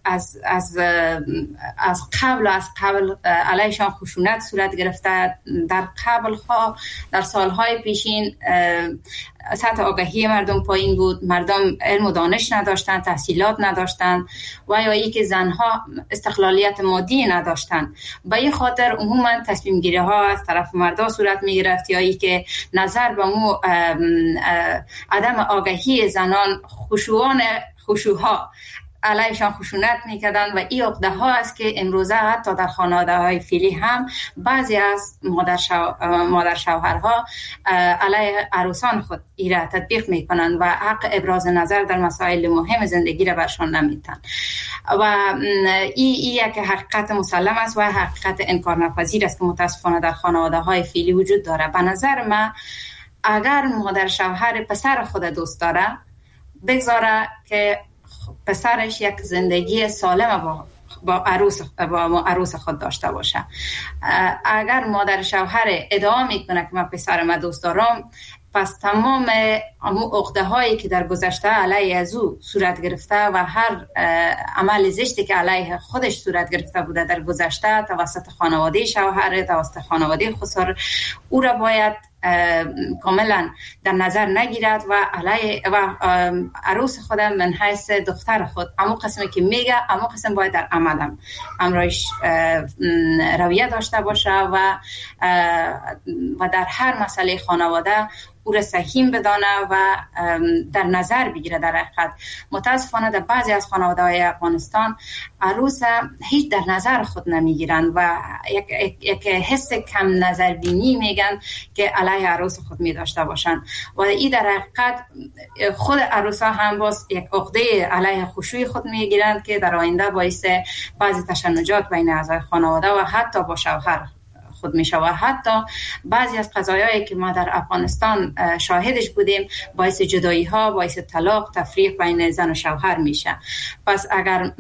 S5: از قبل علیشان خشونت صورت گرفته. در قبل ها در سالهای پیشین سطح آگاهی مردم پایین بود، مردم علم و دانش نداشتند، تحصیلات نداشتند و یا ای که زنها استقلالیت مادی نداشتند. به این خاطر عموما تصمیم گیری ها از طرف مردا صورت می گرفت یا ای که نظر به مو عدم آگاهی زنان خشوعها علیشان خشونت میکردن و این عقده ها است که امروزه حتی در خانواده های فعلی هم بعضی از مادر شوهرها علیه عروسان خود ایره تطبیق میکنند و حق ابراز نظر در مسائل مهم زندگی را برشان نمیدن و این یک حقیقت مسلم است و حقیقت انکار ناپذیر است که متاسفانه در خانواده های فعلی وجود داره. به نظر من اگر مادر شوهر پسر خود دوست داره بگذاره که پسرش یک زندگی سالم با عروس خود داشته باشه. اگر مادر شوهر ادعا میکنه که من پسرم دوست دارم، پس تمام عقده هایی که در گذشته علیه از او صورت گرفته و هر عمل زشتی که علیه خودش صورت گرفته بوده در گذشته توسط خانواده شوهر، توسط خانواده خسر، او را باید کاملا در نظر نگیرد و عروس خودم من حیث دختر خود اما قسمی که میگه اما قسم باید در عملم امرایش رویه داشته باشه و در هر مسئله خانواده او را سهیم بدانه و در نظر بگیره. در حقیقت متاسفانه در بعضی از خانواده های افغانستان عروس هیچ در نظر خود نمیگیرن و یک حس کم نظر بینی میگن که علیه عروس خود می داشته باشن و این در حقیقت خود عروس ها هم باز یک عقده علیه خشوع خود میگیرن که در آینده باعث بعضی تشنجات بین اعضای خانواده و حتی با شوهر خود میشه و حتی بعضی از قضایایی که ما در افغانستان شاهدش بودیم باعث جدایی ها، باعث طلاق، تفریق بین زن و شوهر میشه. پس اگر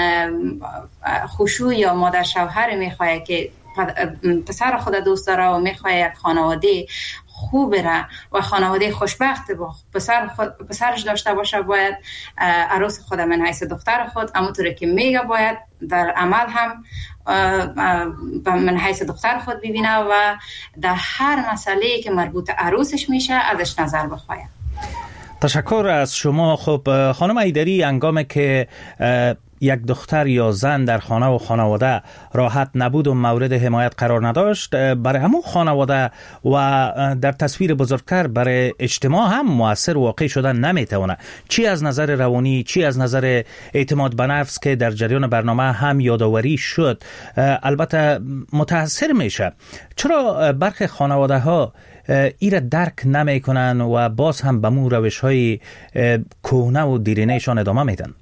S5: خشوع یا مادر شوهر میخواه که پسر خود دوست داره و میخواه یک خانواده خوب بره و خانواده خوشبخت با پسرش داشته باشه، باید عروس خود من حیث دختر خود همونطوری که میگه باید در عمل هم من حیث دختر خود ببینه و در هر مسئله‌ای که مربوط عروسش میشه ازش نظر بخواه.
S3: تشکر از شما. خب خانم حیدری، هنگامی که یک دختر یا زن در خانه و خانواده راحت نبود و مورد حمایت قرار نداشت، برای همون خانواده و در تصویر بزرگتر برای اجتماع هم مؤثر واقع شدن نمیتونه، چی از نظر روانی، چی از نظر اعتماد به نفس که در جریان برنامه هم یادآوری شد البته متاثر میشه. چرا برخی خانواده ها ایره درک نمی کنن و باز هم به مو روش های کهنه و دیرینهشان ادامه میدن؟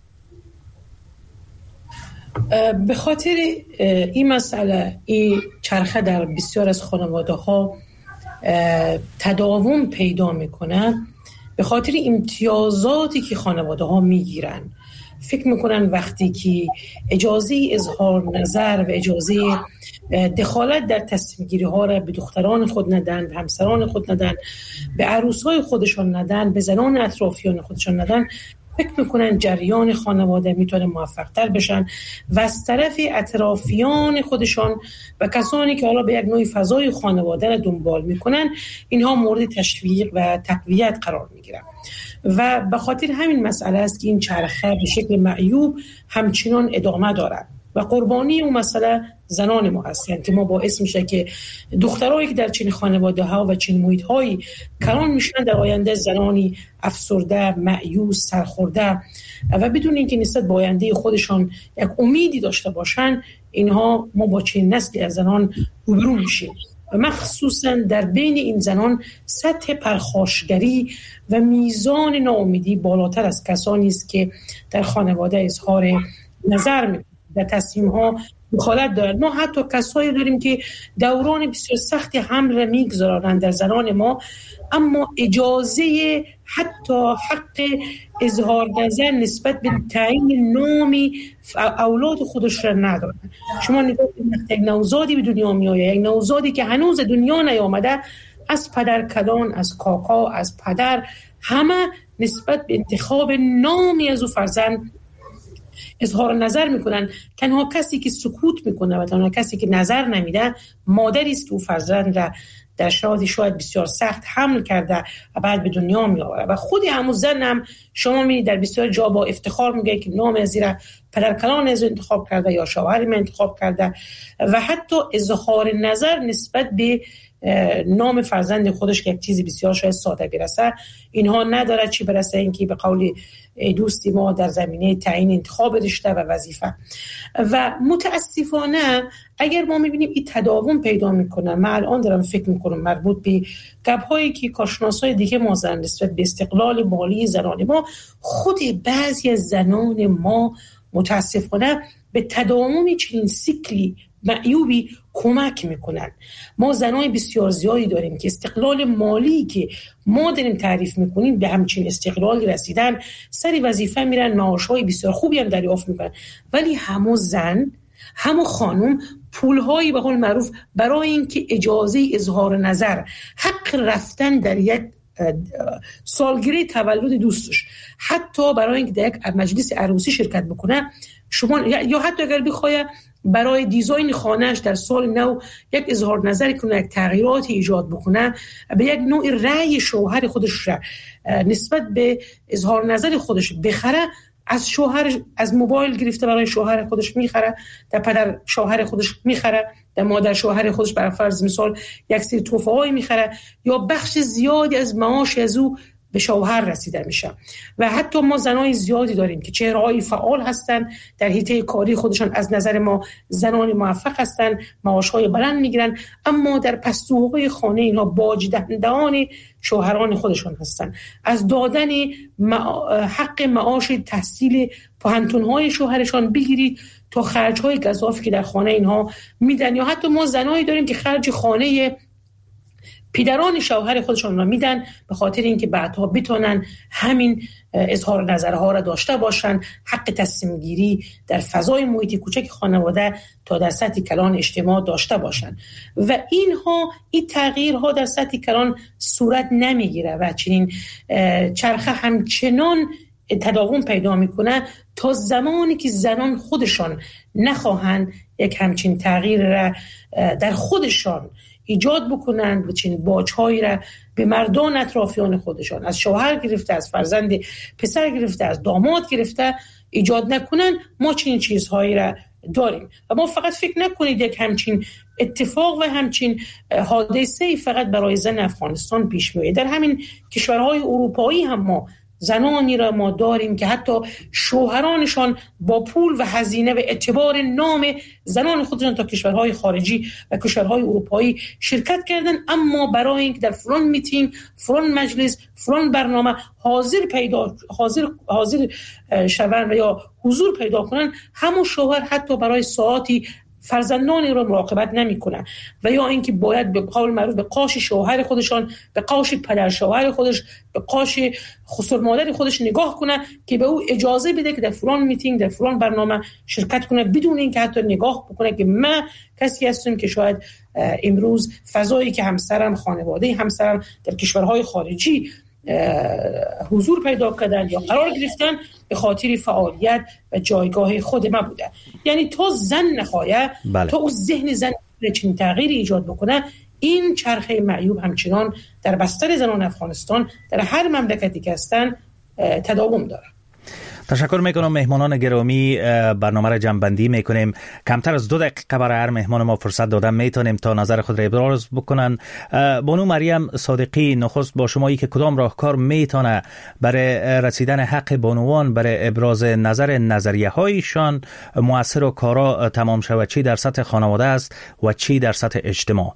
S6: به خاطر این مسئله این چرخه در بسیار از خانواده ها تداوم پیدا میکنه. به خاطر امتیازاتی که خانواده ها میگیرن، فکر میکنن وقتی که اجازه اظهار نظر و اجازه دخالت در تصمیم گیری ها را به دختران خود ندن، به همسران خود ندن، به عروسای خودشان ندن، به زنان اطرافیان خودشان ندن، فکر میکنن جریان خانواده میتونه موفق تر بشن و از طرف اطرافیان خودشان و کسانی که حالا به یک نوع فضای خانواده را دنبال میکنن اینها مورد تشویق و تقویت قرار میگیرن و به خاطر همین مسئله است که این چرخه به شکل معیوب همچنان ادامه دارد. و قربانی اون مسئله زنان ما هستند که ما باعث میشه که دخترایی که در چنین خانواده ها و چنین محیط هایی کلان میشن در آینده زنانی افسرده، مایوس، سرخورده و بدون اینکه نسبت به آینده خودشان یک امیدی داشته باشن، اینها ما با چنین نسلی از زنان روبرو میشیم و مخصوصا در بین این زنان سطح پرخاشگری و میزان ناامیدی بالاتر از کسانی است که در خانواده اظهار نظر میکنند، در تصمیم‌ها مخالفت دارند. ما حتی کسایی داریم که دوران بسیار سختی حمل را میگذارند در زنان ما، اما اجازه حتی حق اظهار نظر نسبت به تعیین نامی اولاد خودش را ندارند. شما نگاه کنید، یک نوزادی به دنیا میآید، یک نوزادی که هنوز دنیا نیامده، از پدر کلان، از کاکا، از پدر، همه نسبت به انتخاب نامی از او فرزند اظهار نظر میکنن. تنها کسی که سکوت میکنه و تنها کسی که نظر نمیده مادری است که او فرزند را در شاید بسیار سخت حمل کرده و بعد به دنیا میآوره. و خود همون زن هم شما می‌بینید در بسیار جا با افتخار میگه که نام از زیرا پدر کلان از انتخاب کرده یا شوهر من انتخاب کرده و حتی اظهار نظر نسبت به نام فرزند خودش که یک چیزی بسیار شاید ساده برسه، اینها نداره چی برسه اینکه به قول دوستی ما در زمینه تعیین انتخاب رشته و وظیفه. و متاسفانه اگر ما میبینیم این تداوم پیدا میکنه، من الان دارم فکر میکنم مربوط به گپ‌هایی که کارشناسای دیگه ما زن نسبت به استقلال مالی زنان ما، خود بعضی از زنان ما متاسفانه به تداوم چنین سیکلی معیوبی کمک میکنن. ما زنای بسیار زیادی داریم که استقلال مالی که ما داریم تعریف میکنیم به همچین استقلالی رسیدن، سری وظیفه میرن، معاشهای بسیار خوبی هم دریافت میکنن، ولی همو زن همو خانم پولهایی به قول معروف برای اینکه اجازه اظهار نظر، حق رفتن در یک سالگیری تولد دوستش، حتی برای اینکه در یک مجلس عروسی شرکت بکنه، شما یا حتی اگر بخواد برای دیزاین خانهش در سال نو یک اظهار نظری کنه، یک تغییراتی ایجاد بکنه، به یک نوع رأی شوهر خودش را نسبت به اظهار نظر خودش بخره، از شوهر از موبایل گرفته برای شوهر خودش میخره، در پدر شوهر خودش میخره، در مادر شوهر خودش برای فرض مثال یک سری تحفه‌ای میخره، یا بخش زیادی از معاش از او به شوهر رسیده میشه. و حتی ما زنای زیادی داریم که چهره‌های فعال هستن در حیطه کاری خودشان، از نظر ما زنان موفق هستن، معاش‌های بلند میگیرن، اما در پستوهای خانه اینها باج دهندگان شوهران خودشان هستن. از دادن حق معاش تحصیل پوهنتون‌های شوهرشان بگیرید تا خرج‌های گزافی که در خانه اینها میدن، یا حتی ما زنایی داریم که خرج خانه پدران شوهر خودشون را میدن به خاطر اینکه بعدها بتونن همین اظهار نظرها را داشته باشن، حق تصمیم گیری در فضای محیط کوچک خانواده تا در سطح کلان اجتماع داشته باشن. و این تغییرها در سطح کلان صورت نمیگیره و چنین چرخه همچنان تداوم پیدا میکنه تا زمانی که زنان خودشان نخواهند یک همچین تغییر را در خودشان ایجاد بکنند و چنین باج‌هایی را به مردان اطرافیان خودشان، از شوهر گرفته، از فرزند پسر گرفته، از داماد گرفته ایجاد نکنند. ما چنین چیزهایی را داریم و ما فقط فکر نکنید یک همچین اتفاق و همچین حادثه‌ای فقط برای زن افغانستان پیش میاد. در همین کشورهای اروپایی هم ما زنانی را ما داریم که حتی شوهرانشان با پول و هزینه و اعتبار نام زنان خودشان تا کشورهای خارجی و کشورهای اروپایی شرکت کردن، اما برای اینکه در فلان میتینگ، فلان مجلس، فلان برنامه حاضر شوند و یا حضور پیدا کنن، همون شوهر حتی برای ساعتی فرزندانی را مراقبت نمی‌کنه و یا اینکه باید به قول معروف به قاش شوهر خودشان، به قاش پدر شوهر خودش، به قاش خسر مادر خودش نگاه کنه که به او اجازه بده که در فلان میتینگ، در فلان برنامه شرکت کنه، بدون اینکه حتی نگاه بکنه که من کسی هستم که شاید امروز فضایی که همسرم، خانواده همسرم در کشورهای خارجی حضور پیدا کردن یا قرار گرفتن به خاطر فعالیت و جایگاه خود ما بوده. یعنی تا زن نخواهد تا او ذهن زن چنین تغییری ایجاد بکنه، این چرخه معیوب همچنان در بستر زنان افغانستان در هر مملکتی که هستن تداوم داره.
S3: تشکر میکنم مهمانان گرامی. برنامه را جمع‌بندی میکنیم. کمتر از 2 دقیقه برای هر مهمان ما فرصت دادم، میتونیم تا نظر خود را ابراز بکنن. بانو مریم صادقی، نخست با شما که کدام راهکار میتونه برای رسیدن حق بانوان برای ابراز نظریه هایشان مؤثر و کارا تمام شود، چی در سطح خانواده است و چی در سطح اجتماع؟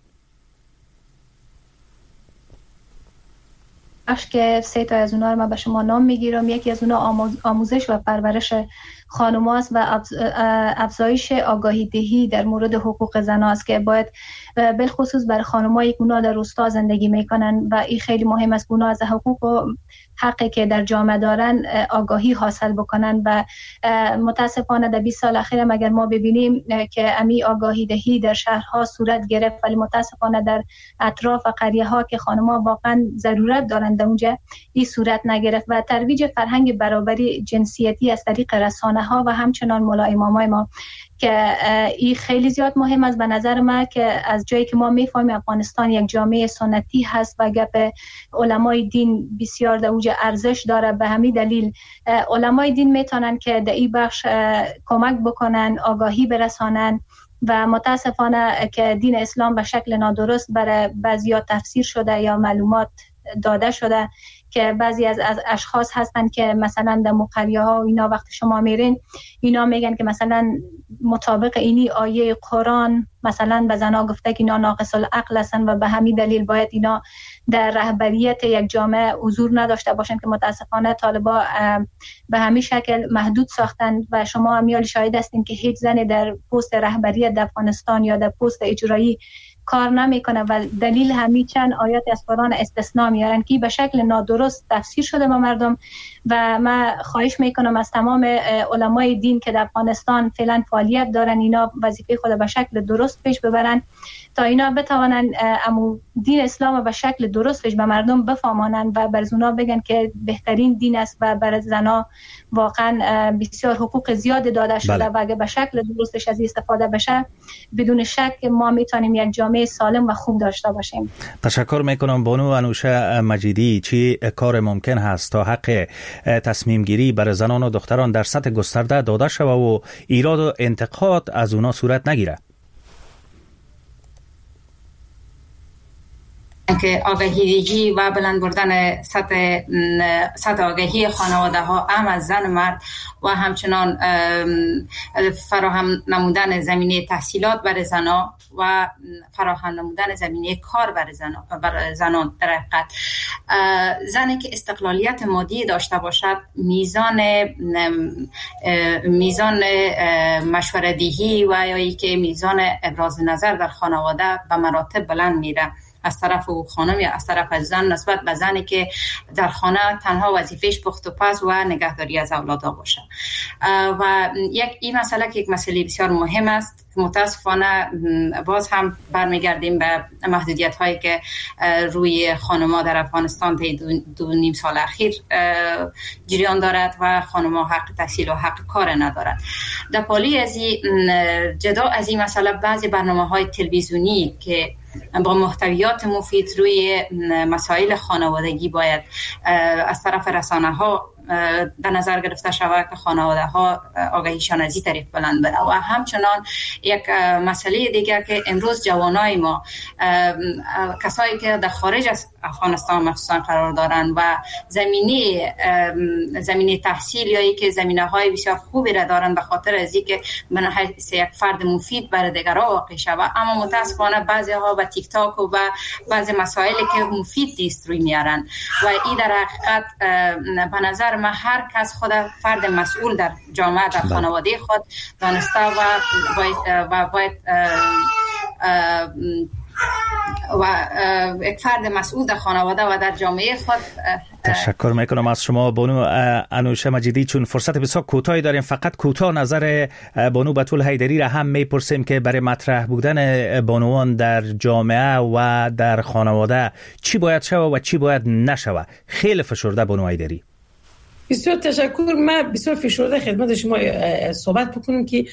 S4: که 3 تا از اونها رو من به شما نام میگیرم. یکی از اونها آموزش و پرورش خانم هاست و افزایش آگاهی دهی در مورد حقوق زن است که باید بالخصوص برای خانمایی که اونا در روستا زندگی میکنن و این خیلی مهم است که اونا از حقوق و حقی که در جامعه دارن آگاهی حاصل بکنن. و متاسفانه در 20 سال اخیر اگر ما ببینیم که امی آگاهی دهی در شهرها صورت گرفت، ولی متاسفانه در اطراف و قریه ها که خانم‌ها واقعا ضرورت دارند اونجا این صورت نگرفت. و ترویج فرهنگ برابری جنسیتی از طریق رسانه ها و همچنان مولا امامای ما که این خیلی زیاد مهم است به نظر من، که از جایی که ما میفهمیم افغانستان یک جامعه سنتی هست و گپ علمای دین بسیار در اوج ارزش داره. به همین دلیل علمای دین میتونن که در این بخش کمک بکنن، آگاهی برسانن. و متاسفانه که دین اسلام به شکل نادرست برای بعضیا تفسیر شده یا معلومات داده شده که بعضی از اشخاص هستن که مثلا در مقریه ها و اینا وقت شما میرین اینا میگن که مثلا مطابق اینی آیه قرآن مثلا به زنا گفته که اینا ناقص العقل هستن و به همین دلیل باید اینا در رهبریت یک جامعه حضور نداشته باشن، که متاسفانه طالبا به همین شکل محدود ساختن. و شما همیال شاهد هستین که هیچ زنی در پست رهبریت در افغانستان یا در پست اجرایی کار نمیکنه و دلیل همین چند آیات از قرآن استثناء میارن که به شکل نادرست تفسیر شده با مردم. و من خواهش میکنم از تمام علمای دین که در افغانستان فعلا فعالیت دارن اینا وظیفه خود به شکل درست پیش ببرن تا اینا بتوانن دین اسلام به شکل درستش به مردم بفهمانن و بر اونا بگن که بهترین دین است و بر زنا واقعا بسیار حقوق زیاد داده شده و اگه به شکل درستش از استفاده بشه بدون شک ما میتونیم یک جامعه سالم و خوب داشته باشیم.
S3: تشکر میکنم بانو انوشه مجیدی. چی کار ممکن هست تا حق تصمیم گیری برای زنان و دختران در سطح گسترده داده شود و ایراد و انتقاد از اونا صورت نگیره؟
S5: که آگاهی و بلند بردن سطح آگاهی خانواده ها هم از زن و مرد و همچنان فراهم نمودن زمینه تحصیلات برای زنان و فراهم نمودن زمینه کار برای زنان. در حقیقت زنی که استقلالیت مادی داشته باشد میزان مشوره‌دهی و یا ای که میزان ابراز نظر در خانواده به مراتب بلند میره از طرف او خانم یا از طرف زن نسبت به زنی که در خانه تنها وظیفهش پخت و پز و نگهداری از اولادها باشه. و این مسئله که یک مسئله بسیار مهم است، متاسفانه باز هم برمیگردیم به محدودیت هایی که روی خانم‌ها در افغانستان دو نیم سال اخیر جریان دارد و خانم‌ها حق تحصیل و حق کار ندارد. در پالی از جدا از این مسئله بعضی برنامه‌های تلویزیونی که با محتویات مفید روی مسائل خانوادگی باید از طرف رسانه‌ها در نظر گرفته شود که خانواده ها آگاهیشان از این طریق بلند بره. و همچنان یک مسئله دیگر که امروز جوانای ما کسایی که در خارج از افغانستان مخصوصا قرار دارند و زمینه تحصیل یا ای که زمینه های بسیار خوبی را دارند به خاطر از اینکه من حیث یک فرد مفید برای دیگران واقع شود، اما متاسفانه بعضی ها به تیک تاک و بعضی مسائلی که مفید نیست روی میارن و این در حقیقت به نظر من هر کس خود فرد مسئول در جامعه در خانواده خود دانسته و باید یک فرد مسئول در خانواده و در جامعه خود.
S3: تشکر میکنم از شما بانو انوشه مجیدی. چون فرصت بسیار کوتاهی داریم، فقط کوتاه نظر بانو بتول حیدری را هم میپرسیم که برای مطرح بودن بانوان در جامعه و در خانواده چی باید شود و چی باید نشود. خیلی فشرده بانو حیدری.
S6: بسیار تشکر. من بسیار فشرده خدمت شما صحبت بکنم که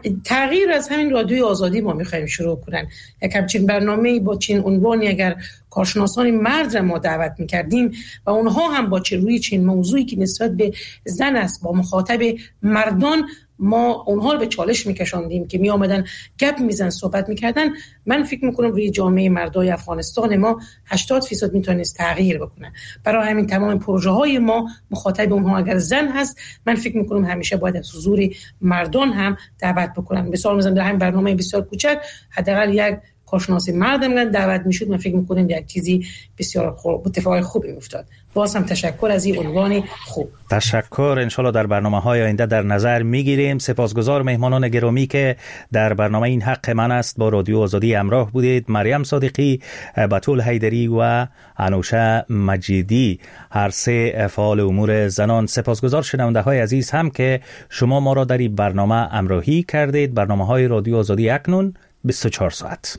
S6: تغییر از همین رادیوی آزادی ما میخوایم شروع کنن. یک همچین برنامه‌ای با چین عنوانی اگر کارشناسان مرد را ما دعوت می‌کردیم و اونها هم با روی چنین موضوعی که نسبت به زن است با مخاطب مردان ما اونها رو به چالش میکشاندیم که می آمدن گپ میزن صحبت میکردن. من فکر میکنم روی جامعه مردای افغانستان ما 80% میتونست تغییر بکنه. برای همین تمام پروژه های ما مخاطب اونها اگر زن هست، من فکر میکنم همیشه باید از حضور مردان هم دعوت بکنن. مثال میزنم در همین برنامه بسیار کوچک حداقل یک کارشناس مردم دعوت میشد، من فکر میکنم یک چیزی بسیار خوب اتفاق خوبی میافتاد. باز هم تشکر از این عنوان خوب.
S3: تشکر. انشالله در برنامه‌های آینده در نظر میگیریم. سپاسگزار مهمانان گرامی که در برنامه این حق من است با رادیو آزادی همراه بودید. مریم صادقی، بتول حیدری و انوشه مجیدی، هر سه فعال امور زنان. سپاسگزار شنونده‌های عزیز هم که شما ما را در این برنامه همراهی کردید. برنامه‌های رادیو آزادی اکنون 24 ساعت.